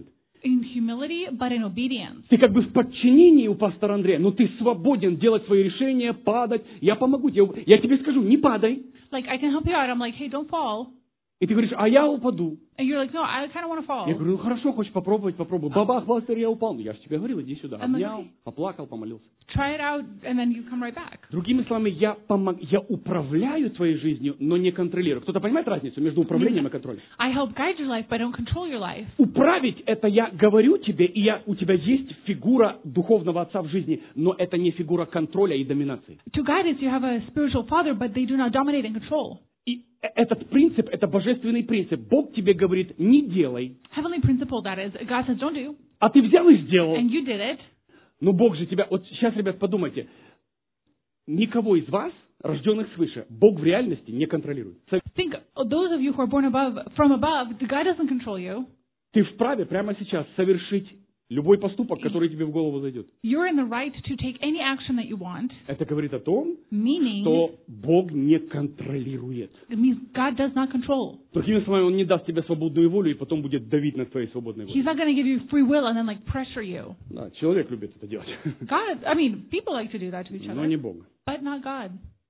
in humility, but in obedience. Ты как бы в подчинении у пастора Андрея, но ты свободен делать свои решения, падать. Я помогу тебе. Я тебе скажу, не падай. Like, I can help you out. I'm like, hey, don't fall. И ты говоришь, а я упаду. And you're like, no, I kind of want to fall. Я говорю, ну хорошо, хочешь попробовать, попробуй. Бабах, пастор, я упал. Ну я же тебе говорил, иди сюда. I'm like, Обнял, okay. поплакал, помолился. Try it out, and then you come right back. Другими словами, я управляю твоей жизнью, но не контролирую. Кто-то понимает разницу между управлением и контролем? I help guide your life, but I don't control your life. Управить — это я говорю тебе, и у тебя есть фигура духовного отца в жизни, но это не фигура контроля и доминации. To guide us, you have a spiritual father, but they do not dominate and control. И этот принцип, это божественный принцип. Бог тебе говорит, не делай, Heavenly principle, that is, God says, don't do, а ты взял и сделал. and you did it. Но Бог же тебя... Вот сейчас, ребят, подумайте. Никого из вас, рожденных свыше, Бог в реальности не контролирует. Think, those of you who are born from above, God doesn't control you. Ты вправе прямо сейчас совершить любой поступок, который тебе в голову зайдет. You're in the right to take any action that you want, Это говорит о том, meaning что Бог не контролирует. it means God does not control. Другими словами, Он не даст тебе свободную волю и потом будет давить на твоей свободной воле. He's not going to give you free will and then like pressure you. Да, человек любит это делать, God, I mean, people like to do that to each но other, не Бог. but not God.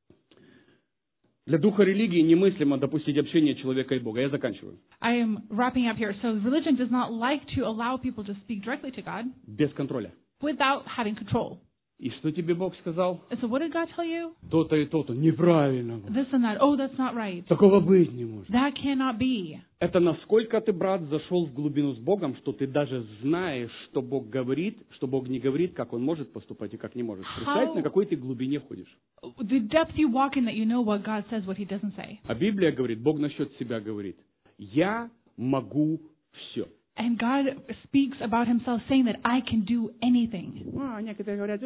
Для духа религии немыслимо допустить общение человека и Бога. Я заканчиваю. I am wrapping up here. So religion does not like to allow people to speak directly to God Без контроля. without having control. И что тебе Бог сказал? And so what did God tell you? То-то и то-то. Неправильно. This and that. Oh, that's not right. Такого быть не может. That cannot be. Это насколько ты, брат, зашел в глубину с Богом, что ты даже знаешь, что Бог говорит, что Бог не говорит, как Он может поступать и как не может. Представь, на какой ты глубине ходишь. The depth you walk in that you know what God says, what He doesn't say. А Библия говорит, Бог насчет себя говорит, я могу все. And God speaks about Himself saying that I can do anything. Некоторые говорят,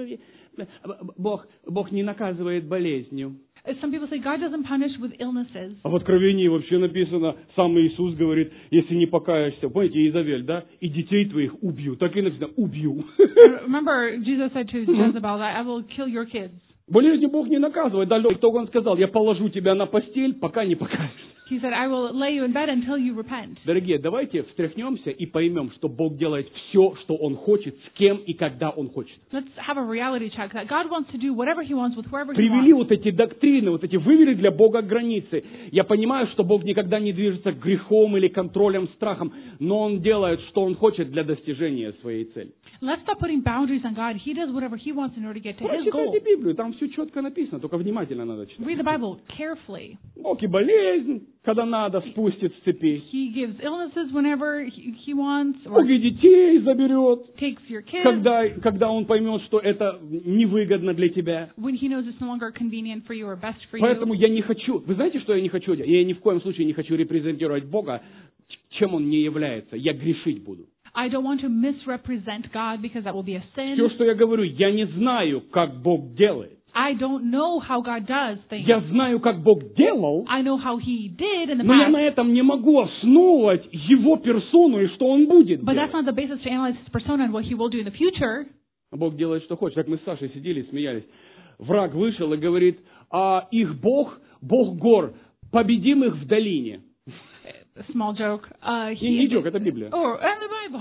Бог не наказывает болезнью. Some people say God doesn't punish with illnesses. А в Откровении вообще написано, сам Иисус говорит, если не покаешься, помните, Иезавель, да, и детей твоих убью. Так и написано, убью. Remember, Jesus said to Jezebel that I will kill your kids. Болезнью Бог не наказывает. Далее, кто Он сказал, я положу тебя на постель, пока не покаешься. He said, I will lay you in bed until you repent. Дорогие, давайте встряхнемся и поймем, что Бог делает все, что Он хочет, с кем и когда Он хочет. Let's have a reality check that God wants to do whatever He wants with whoever He Привели wants. вот эти доктрины, вот эти вывели для Бога границы. Я понимаю, что Бог никогда не движется грехом или контролем, страхом, но Он делает, что Он хочет для достижения своей цели. Let's stop putting boundaries on God. He does whatever He wants in order to get to His goal. Прочитайте Библию, там все четко написано, только внимательно надо читать. Read the Bible carefully. Бог и болезнь, когда надо, спустит с цепи. He gives illnesses whenever He wants, or Бог и детей заберет, takes your kids когда Он поймет, что это невыгодно для тебя. when He knows it's no longer convenient for you or best for Поэтому you. я не хочу, вы знаете, что я не хочу? Я ни в коем случае не хочу репрезентировать Бога, чем Он не является. Я грешить буду. I don't want to misrepresent God because that will be a sin. Все, что я говорю, я не знаю, как Бог делает. I don't know how God does things. Я знаю, как Бог делал, I know how He did in the но я past, на этом не могу основывать Его персону и что Он будет but that's делать. not the basis to analyze His persona and what He will do in the future. А Бог делает, что хочет. Как мы с Сашей сидели и смеялись. Враг вышел и говорит, а их Бог, Бог гор, победим их в долине. A small joke. Не joke, это Библия. Oh, and the Bible.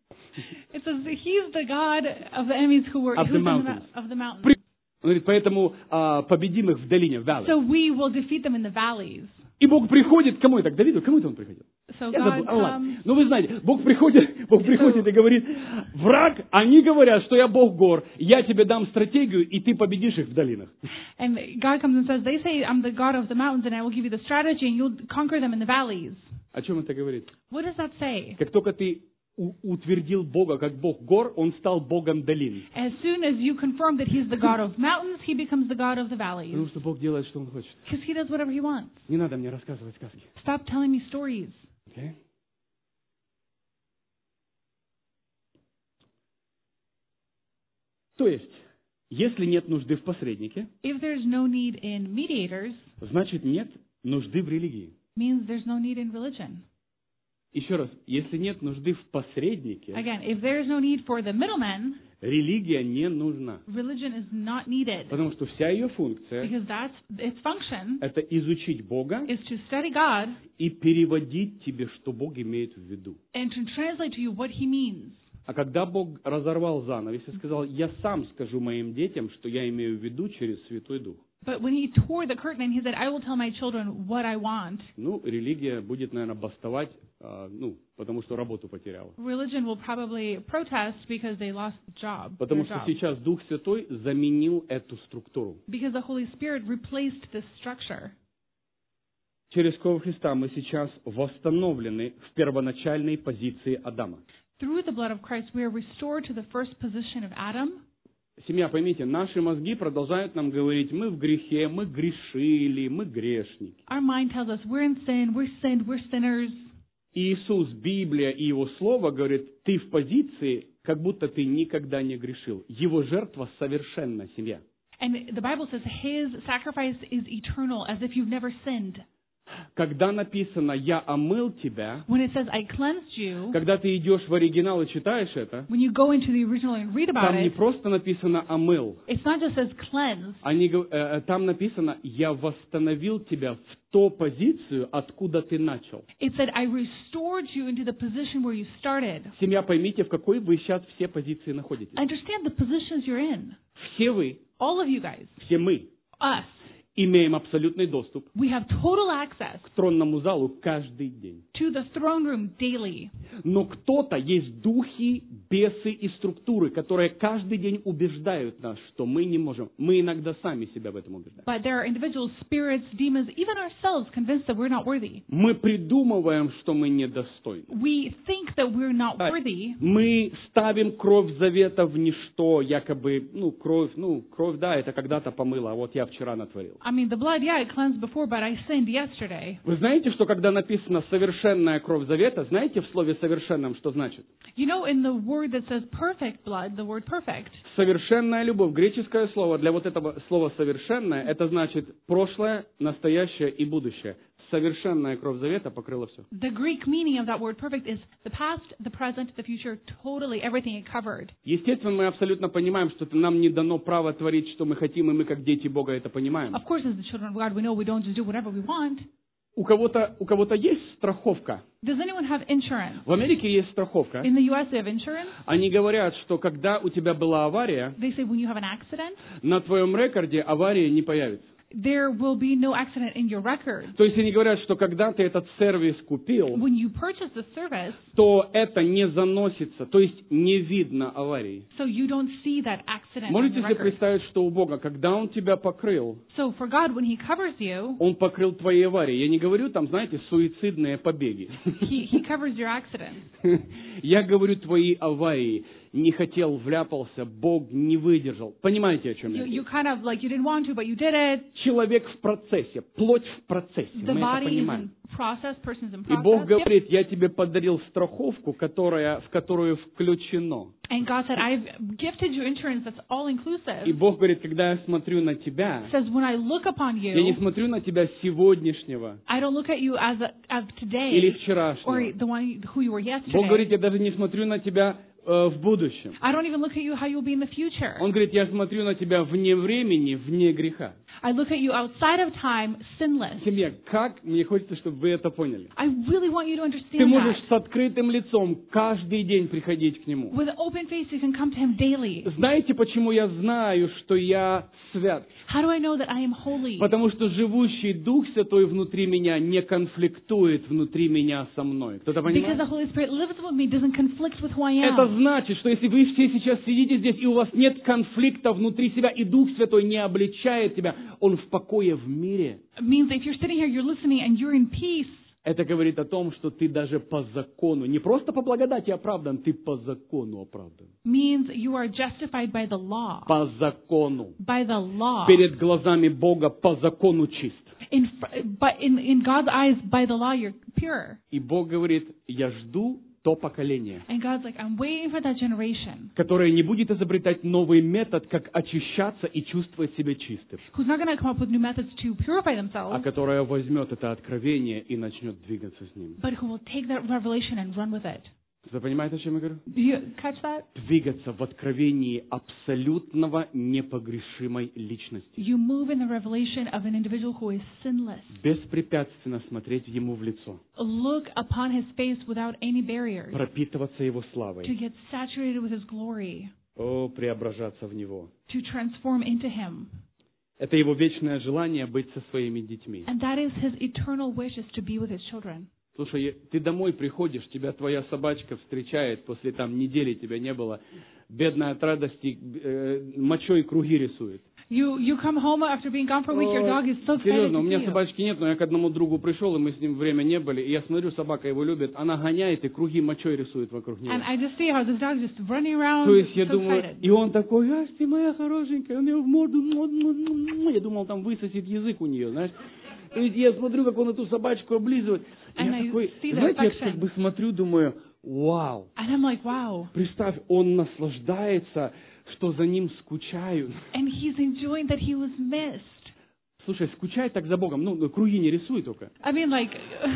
It says that He's the God of the enemies who were Of the who's in mountains. of the mountains. Он говорит, поэтому победим их в долине, в valley. So we will defeat them in the valleys. И Бог приходит, кому это? К Давиду? Кому это он приходил? So Я God забыл. Ладно. comes. Ну вы знаете, Бог приходит и говорит, враг, они говорят, что я Бог гор, я тебе дам стратегию, и ты победишь их в долинах. And God comes and says, they say, I'm the God of the mountains and I will give you the strategy and you'll conquer them in the valleys. О чем это говорит? What does that say? Как только ты утвердил Бога как Бог гор, Он стал Богом долин. As soon as you confirm that He's the God of mountains, He becomes the God of the Потому valleys. что Бог делает, что Он хочет. Because He does whatever He wants. Не надо мне рассказывать сказки. Stop telling me stories. Okay? То есть, если нет нужды в посреднике, If there's no need in mediators, значит нет нужды в религии. means there's no need in religion. Еще раз, если нет нужды в посреднике, Again, if there's no need for the middleman, Религия не нужна. Religion is not needed Потому что вся ее функция because its function – это изучить Бога is to study God и переводить тебе, что Бог имеет в виду. and to translate to you what He means. А когда Бог разорвал занавес и сказал, я сам скажу моим детям, что я имею в виду через Святой Дух. But when He tore the curtain and He said, I will tell my children what I want, Религия будет, наверное, бастовать, потому что работу потеряла. religion will probably protest because they lost the job. Потому their что job. сейчас Дух Святой заменил эту структуру. Because the Holy Spirit replaced this structure. Через кровь Христа мы сейчас восстановлены в первоначальной позиции Адама. Through the blood of Christ, we are restored to the first position of Adam. Семья, поймите, наши мозги продолжают нам говорить, мы в грехе, мы грешили, мы грешники. Our mind tells us we're in sin, we're sinned, we're sinners. Иисус, Библия и Его Слово говорит, ты в позиции, как будто ты никогда не грешил. Его жертва совершенна, семья. And the Bible says His sacrifice is eternal, as if you've never sinned. Когда написано «Я омыл тебя», When it says, I cleansed you, когда ты идешь в оригинал и читаешь это, when you go into the original and read about там не it, просто написано «омыл», it's not just says cleansed. там написано «Я восстановил тебя в ту позицию, откуда ты начал». It said, I restored you into the position where you started. Семья, поймите, в какой вы сейчас все позиции находитесь. Understand the positions you're in. Все вы, All of you guys, все мы us, имеем абсолютный доступ we have total access к тронному залу каждый день. to the throne room daily. Но кто-то есть духи, бесы и структуры, которые каждый день убеждают нас, что мы не можем. Мы иногда сами себя в этом убеждаем. But there are individuals, spirits, demons, even ourselves convinced that we're not worthy. Мы придумываем, что мы недостойны. We think that we're not worthy. Мы ставим кровь завета в ничто, якобы, кровь, да, это когда-то помыло, а вот я вчера натворил. I mean, the blood, yeah, it cleansed before, but I sinned yesterday. Вы знаете, что когда написано «совершенная кровь завета», знаете в слове «совершенном» что значит? You know, in the word that says perfect blood, the word perfect, Совершенная любовь, греческое слово для вот этого слова «совершенное», это значит прошлое, настоящее и будущее. Совершенная кровь завета покрыла все. the Greek meaning of that word perfect is the past, the present, the future, totally everything it covered. Естественно, мы абсолютно понимаем, что нам не дано право творить, что мы хотим, и мы, как дети Бога, это понимаем. Of course, as the children of God, we know we don't just do whatever we want. У кого-то есть страховка? Does anyone have insurance? В Америке есть страховка. In the U.S., they have insurance. Они говорят, что когда у тебя была авария, They say when you have an accident, на твоем рекорде аварии не появится. there will be no accident in your record. То есть они говорят, что когда ты этот сервис купил, When you purchase the service, то это не заносится, то есть не видно аварии. so you don't see that accident on Можете your себе record. представить, что у Бога, когда Он тебя покрыл, So for God, when He covers you, Он покрыл твои аварии. Я не говорю там, знаете, суицидные побеги. He covers your accidents. Я говорю твои аварии. Не хотел, вляпался, Бог не выдержал. Понимаете, о чем я You говорю? kind of like you didn't want to, but you did it. Человек в процессе, плоть в процессе. The Мы это body is понимаем. in process, person's in И Бог process. говорит, я тебе подарил страховку, в которую включено. And God said, I've gifted you insurance that's all И inclusive. Бог говорит, когда я смотрю на тебя, Says when I look upon я не you, смотрю на тебя сегодняшнего I don't look at you as today или or вчерашнего. the one who you were Бог говорит, yesterday. я даже не смотрю на тебя в будущем. I don't even look at you how you'll be in the future. Он говорит, я смотрю на тебя вне времени, вне греха. I look at you outside of time, sinless. Семья, как мне хочется, чтобы вы это поняли. I really want you to Ты understand можешь that. с открытым лицом каждый день приходить к Нему. With an open face, you can come to Him daily. Знаете, почему я знаю, что я свят? How do I know that I am holy? Потому что живущий Дух Святой внутри меня не конфликтует внутри меня со мной. Кто-то Because понимает? the Holy Spirit lives with me, doesn't conflict with who I Это am. значит, что если вы все сейчас сидите здесь, и у вас нет конфликта внутри себя, и Дух Святой не обличает тебя, Он в покое в мире. It means that if you're sitting here, you're listening, and you're in peace, Это говорит о том, что ты даже по закону, не просто по благодати оправдан, ты по закону оправдан. means you are justified by the law. По закону. By the law. Перед глазами Бога по закону чист. But in God's eyes, by the law, you're pure. И Бог говорит, я жду то поколение, And God's like, I'm waiting for that generation которое не будет изобретать новый метод, как очищаться и чувствовать себя чистым, who's not going to come up with new methods to purify а themselves, которое возьмет это откровение и начнет двигаться с ним. but who will take that revelation and run with it. Вы понимаете, о чем я говорю? Do you catch that? Двигаться в откровении абсолютного непогрешимой личности. You move in the revelation of an individual who is sinless. Беспрепятственно смотреть ему в лицо. Look upon his face without any barriers. Пропитываться его To славой. get saturated with his glory. О, преображаться в него. To transform into him. Это его вечное желание быть со своими детьми. And that is his eternal wish, is to be with his children. Слушай, ты домой приходишь, тебя твоя собачка встречает, после там недели тебя не было, бедная от радости, мочой круги рисует. You come home after being gone for a week, your dog is so excited Серьезно, to у меня see you. собачки нет, но я к одному другу пришел, и мы с ним время не были, и я смотрю, собака его любит, она гоняет и круги мочой рисует вокруг него. And I just see how this dog is just running around, То есть я so думаю, excited. и он такой, ах ты моя хорошенькая, он ее в морду, я думал, там высосет язык у нее, знаешь. То есть я смотрю, как он эту собачку облизывает. И And я I такой, see the знаете, я affection. как бы смотрю, думаю, вау. And I'm like, wow. Представь, он наслаждается, что за ним скучают. And he's enjoying that he was missed. Слушай, скучай так за Богом. Ну, круги не рисуй только. I mean, like,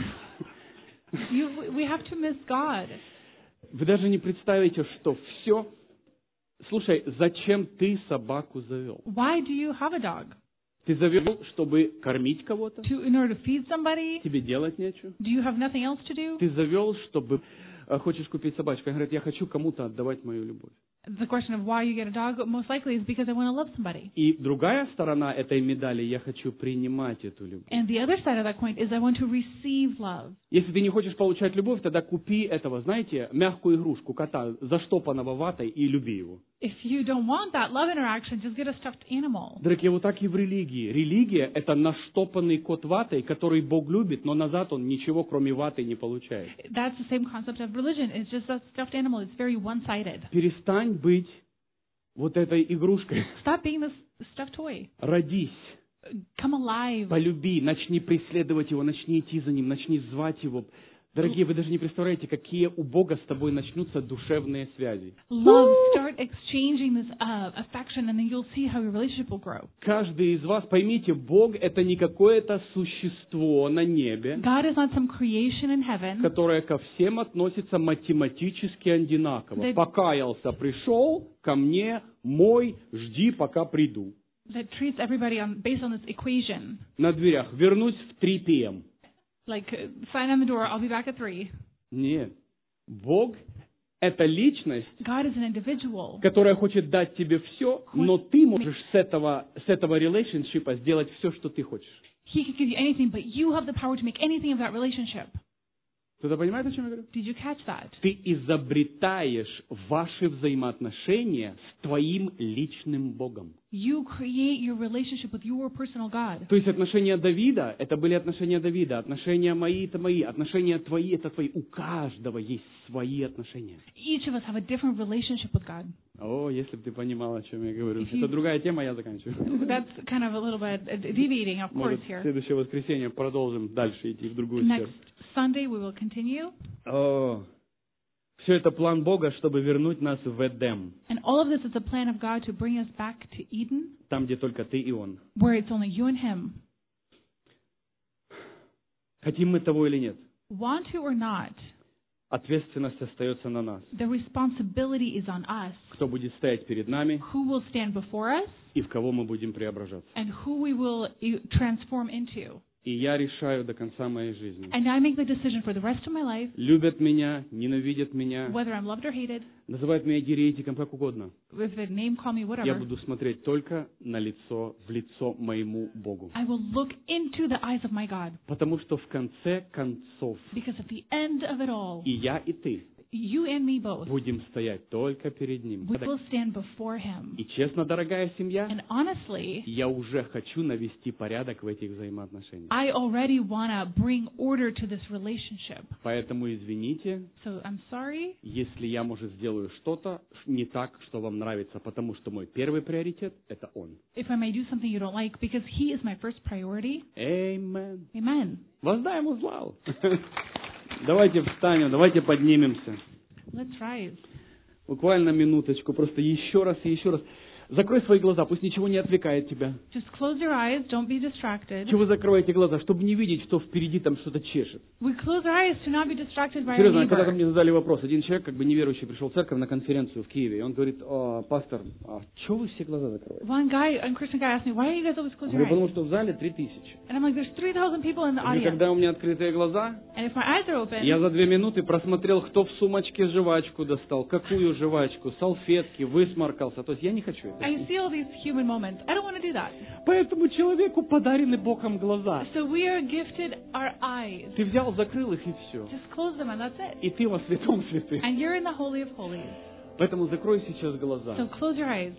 we have to miss God. Вы даже не представите, что все... Слушай, зачем ты собаку завел? Why do you have a dog? Ты завел, чтобы кормить кого-то? In order to feed somebody? Тебе делать нечего? Do you have nothing else to do? Ты завел, чтобы... Хочешь купить собачку? Он говорит, я хочу кому-то отдавать мою любовь. The question of why you get a dog most likely is because I want to love somebody. И другая сторона этой медали, я хочу принимать эту любовь. And the other side of that coin is I want to receive love. Если ты не хочешь получать любовь, тогда купи этого, знаете, мягкую игрушку, кота, заштопанного ватой, и люби его. If you don't want that love interaction, just get a stuffed animal. Дорогие, вот так и в религии. Религия – это наштопанный кот ватой, который Бог любит, но назад он ничего, кроме ваты, не получает. That's the same concept of religion. It's just a stuffed animal. It's very one-sided. Перестань быть вот этой игрушкой. Stop being this stuffed toy. Родись, Come alive. полюби, начни преследовать его, начни идти за ним, начни звать его. Дорогие, вы даже не представляете, какие у Бога с тобой начнутся душевные связи. Love. Start exchanging this affection, and then you'll see how your relationship will grow. Каждый из вас, поймите, Бог – это не какое-то существо на небе, God is not some creation in heaven которое ко всем относится математически одинаково. Да- Покаялся, пришел ко мне, мой, жди, пока приду. that treats everybody based on this equation. На дверях, вернусь в 3 p.m. Like, sign on the door, I'll be back at 3. Нет. Бог – это личность, God is an individual. которая хочет дать тебе все, но ты можешь с этого релейшншипа сделать все, что ты хочешь. He can give you anything, but you have the power to make anything of that relationship. Кто-то понимает, о чем я говорю? Did you catch that? Ты изобретаешь ваши взаимоотношения с твоим личным Богом. You create your relationship with your personal God. То есть отношения Давида – это были отношения Давида, отношения мои – это мои, отношения твои – это твои. У каждого есть свои отношения. Each of us have a different relationship with God. О, если бы ты понимал, о чем я говорю. If you- Это другая тема, я заканчиваю. That's kind of a little bit deviating, of course, Может, в here. следующее воскресенье продолжим дальше идти в другую Next сферу. Sunday we will continue. О, все это план Бога, чтобы вернуть нас в Эдем, And all of this is a plan of God to bring us back to Eden, там, где только ты и Он. where it's only you and Him. Хотим мы того или нет, Want to or not, ответственность остается на нас. the responsibility is on us. Кто будет стоять перед нами Who will stand before us и в кого мы будем преображаться. and who we will transform into. И я решаю до конца моей жизни. And I make the decision for the rest of my life, Любят меня, ненавидят меня, whether I'm loved or hated, называют меня еретиком, как угодно. if they name call me Я whatever. буду смотреть только на лицо, в лицо моему Богу. I will look into the eyes of my God, Потому что в конце концов because at the end of it all, и я, и ты you and me both, будем стоять только перед Ним. we will stand before Him. И честно, дорогая семья, And honestly, я уже хочу навести порядок в этих взаимоотношениях. I already want to bring order to this relationship. Поэтому извините, So I'm sorry если я, может, сделаю что-то не так, что вам нравится, потому что мой первый приоритет – это Он. if I may do something you don't like, because He is my first priority. Amen. Amen. Воздай Ему славу. Давайте встанем, давайте поднимемся. Let's rise. Буквально минуточку, просто еще раз и еще раз. Закрой свои глаза, пусть ничего не отвлекает тебя. Just close your eyes. Don't be distracted. Чего вы закрываете глаза? Чтобы не видеть, что впереди там что-то чешет. We close our eyes to not be distracted by our Серьезно, когда-то neighbor. мне задали вопрос. Один человек, как бы неверующий, пришел в церковь на конференцию в Киеве. И он говорит: пастор, а чего вы все глаза закрываете? One guy, a Christian guy, asked me, "Why do you guys always close Я your говорю: потому eyes?" что в зале 3000. And I'm like, "There's 3,000 people in the И audience, когда у меня открытые глаза, and if my eyes are open, я за 2 минуты просмотрел, кто в сумочке жвачку достал, какую жвачку, салфетки, высморкался. То есть я не хочу это. I see all these human moments. I don't want to do that. Поэтому человеку подарены Богом глаза. So we are gifted our eyes. Ты взял, закрыл их и все. Just close them, and that's it. И ты во святом святых. And you're in the Holy of Holies. Поэтому закрой сейчас So глаза close your eyes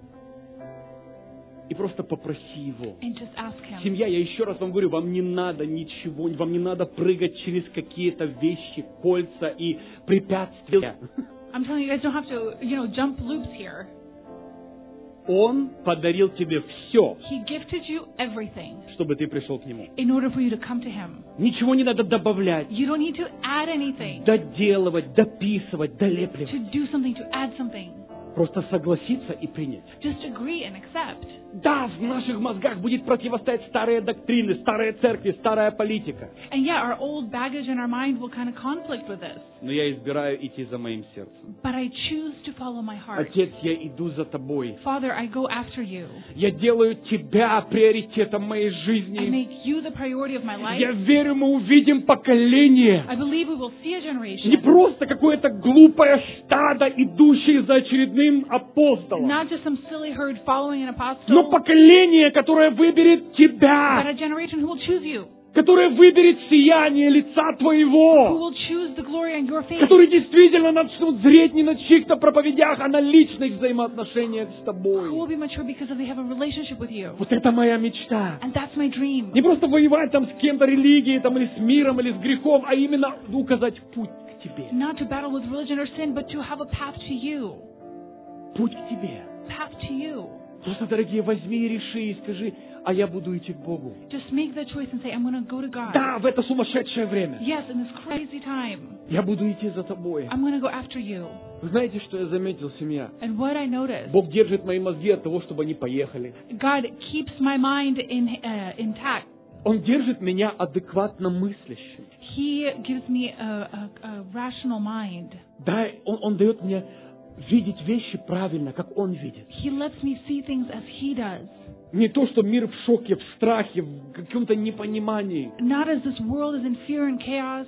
и просто попроси Его. and just ask Him. Семья, я еще раз вам говорю, вам не надо ничего, вам не надо прыгать через какие-то вещи, кольца и препятствия. I'm telling you guys don't have to, jump loops here. Он подарил тебе все, He gifted you everything чтобы ты пришел к Нему. in order for you to come to Him. Ничего не надо добавлять, You don't need to add anything, доделывать, дописывать, долепливать. to do something, to add something. Просто согласиться и принять. Just agree and accept. Да, в наших мозгах будет противостоять старые доктрины, старые церкви, старая политика. And yeah, our old baggage in our mind will kind of conflict with this. Но я избираю идти за моим сердцем. But I choose to follow my heart. Отец, я иду за тобой. Father, I go after you. Я делаю тебя приоритетом моей I жизни. make you the priority of my Я life. верю, мы увидим поколение. I believe we will see a Не generation. просто какое-то глупое стадо, идущее за очередным апостолом, Not just some silly herd following an но apostle, поколение, которое выберет but тебя, a generation who will choose you. которое выберет сияние лица Who твоего, will choose the glory on your face. которые действительно начнут зреть не на чьих-то проповедях, а на личных взаимоотношениях с Who will тобой. be mature because they have a relationship with you. Вот это моя мечта. And that's my dream. Не просто воевать там с кем-то религией, там, или с миром, или с грехом, а именно указать путь к тебе. Not to battle with religion or sin, but to have a path to you. Путь к тебе. Path to you. Просто, дорогие, возьми и реши, и скажи: а я буду идти к Богу. Just make the choice and say, I'm going to go to God. Да, в это сумасшедшее время. Yes, in this crazy time, Я буду идти за тобой. I'm going to go after you. Вы знаете, что я заметил, семья? And what I noticed, Бог держит мои мозги от того, чтобы они поехали. God keeps my mind intact. Он держит меня адекватно мыслящим. He gives me a rational mind. Да, Он дает мне видеть вещи правильно, как Он видит. He lets me see things as He does. Не то, что мир в шоке, в страхе, в каком-то непонимании, Not as this world is in fear and chaos,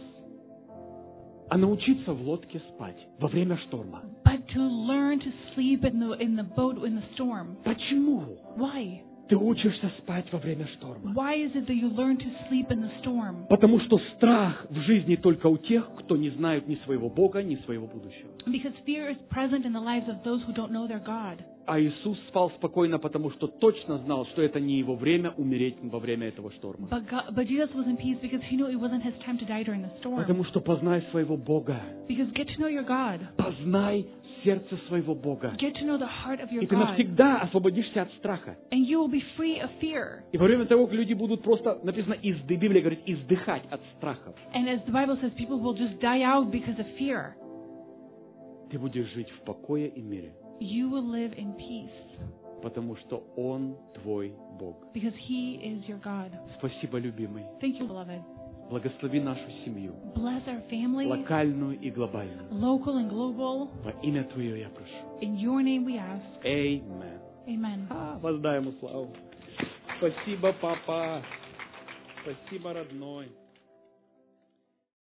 а научиться в лодке спать во время шторма. but to learn to sleep in the boat in the storm. Почему Why? ты учишься спать во время шторма? Why is it that you learn to sleep in the storm? Потому что страх в жизни только у тех, кто не знает ни своего Бога, ни своего будущего. Because fear is present in the lives of those who don't know their God. А Иисус спал спокойно, потому что точно знал, что это не его время умереть во время этого шторма. But Jesus was in peace because he knew it wasn't his time to die during the storm. Потому что познай своего Бога. Because get to know your God. Познай сердце своего Бога. Get to know the heart of your И ты God. навсегда освободишься от страха. And you will be free of fear. И во время того, как люди будут просто, написано, Библия говорит, издыхать от страхов, And as the Bible says, people will just die out because of fear. ты будешь жить в покое и мире. You will live in peace Потому что Он твой Бог. because He is your God. Спасибо, любимый. Thank you, beloved. Благослови нашу семью, Bless our family, локальную и глобальную. local and global. Во имя Твое я прошу. In your name we ask. Amen. Amen. Воздай ему славу. Спасибо, папа. Спасибо, родной.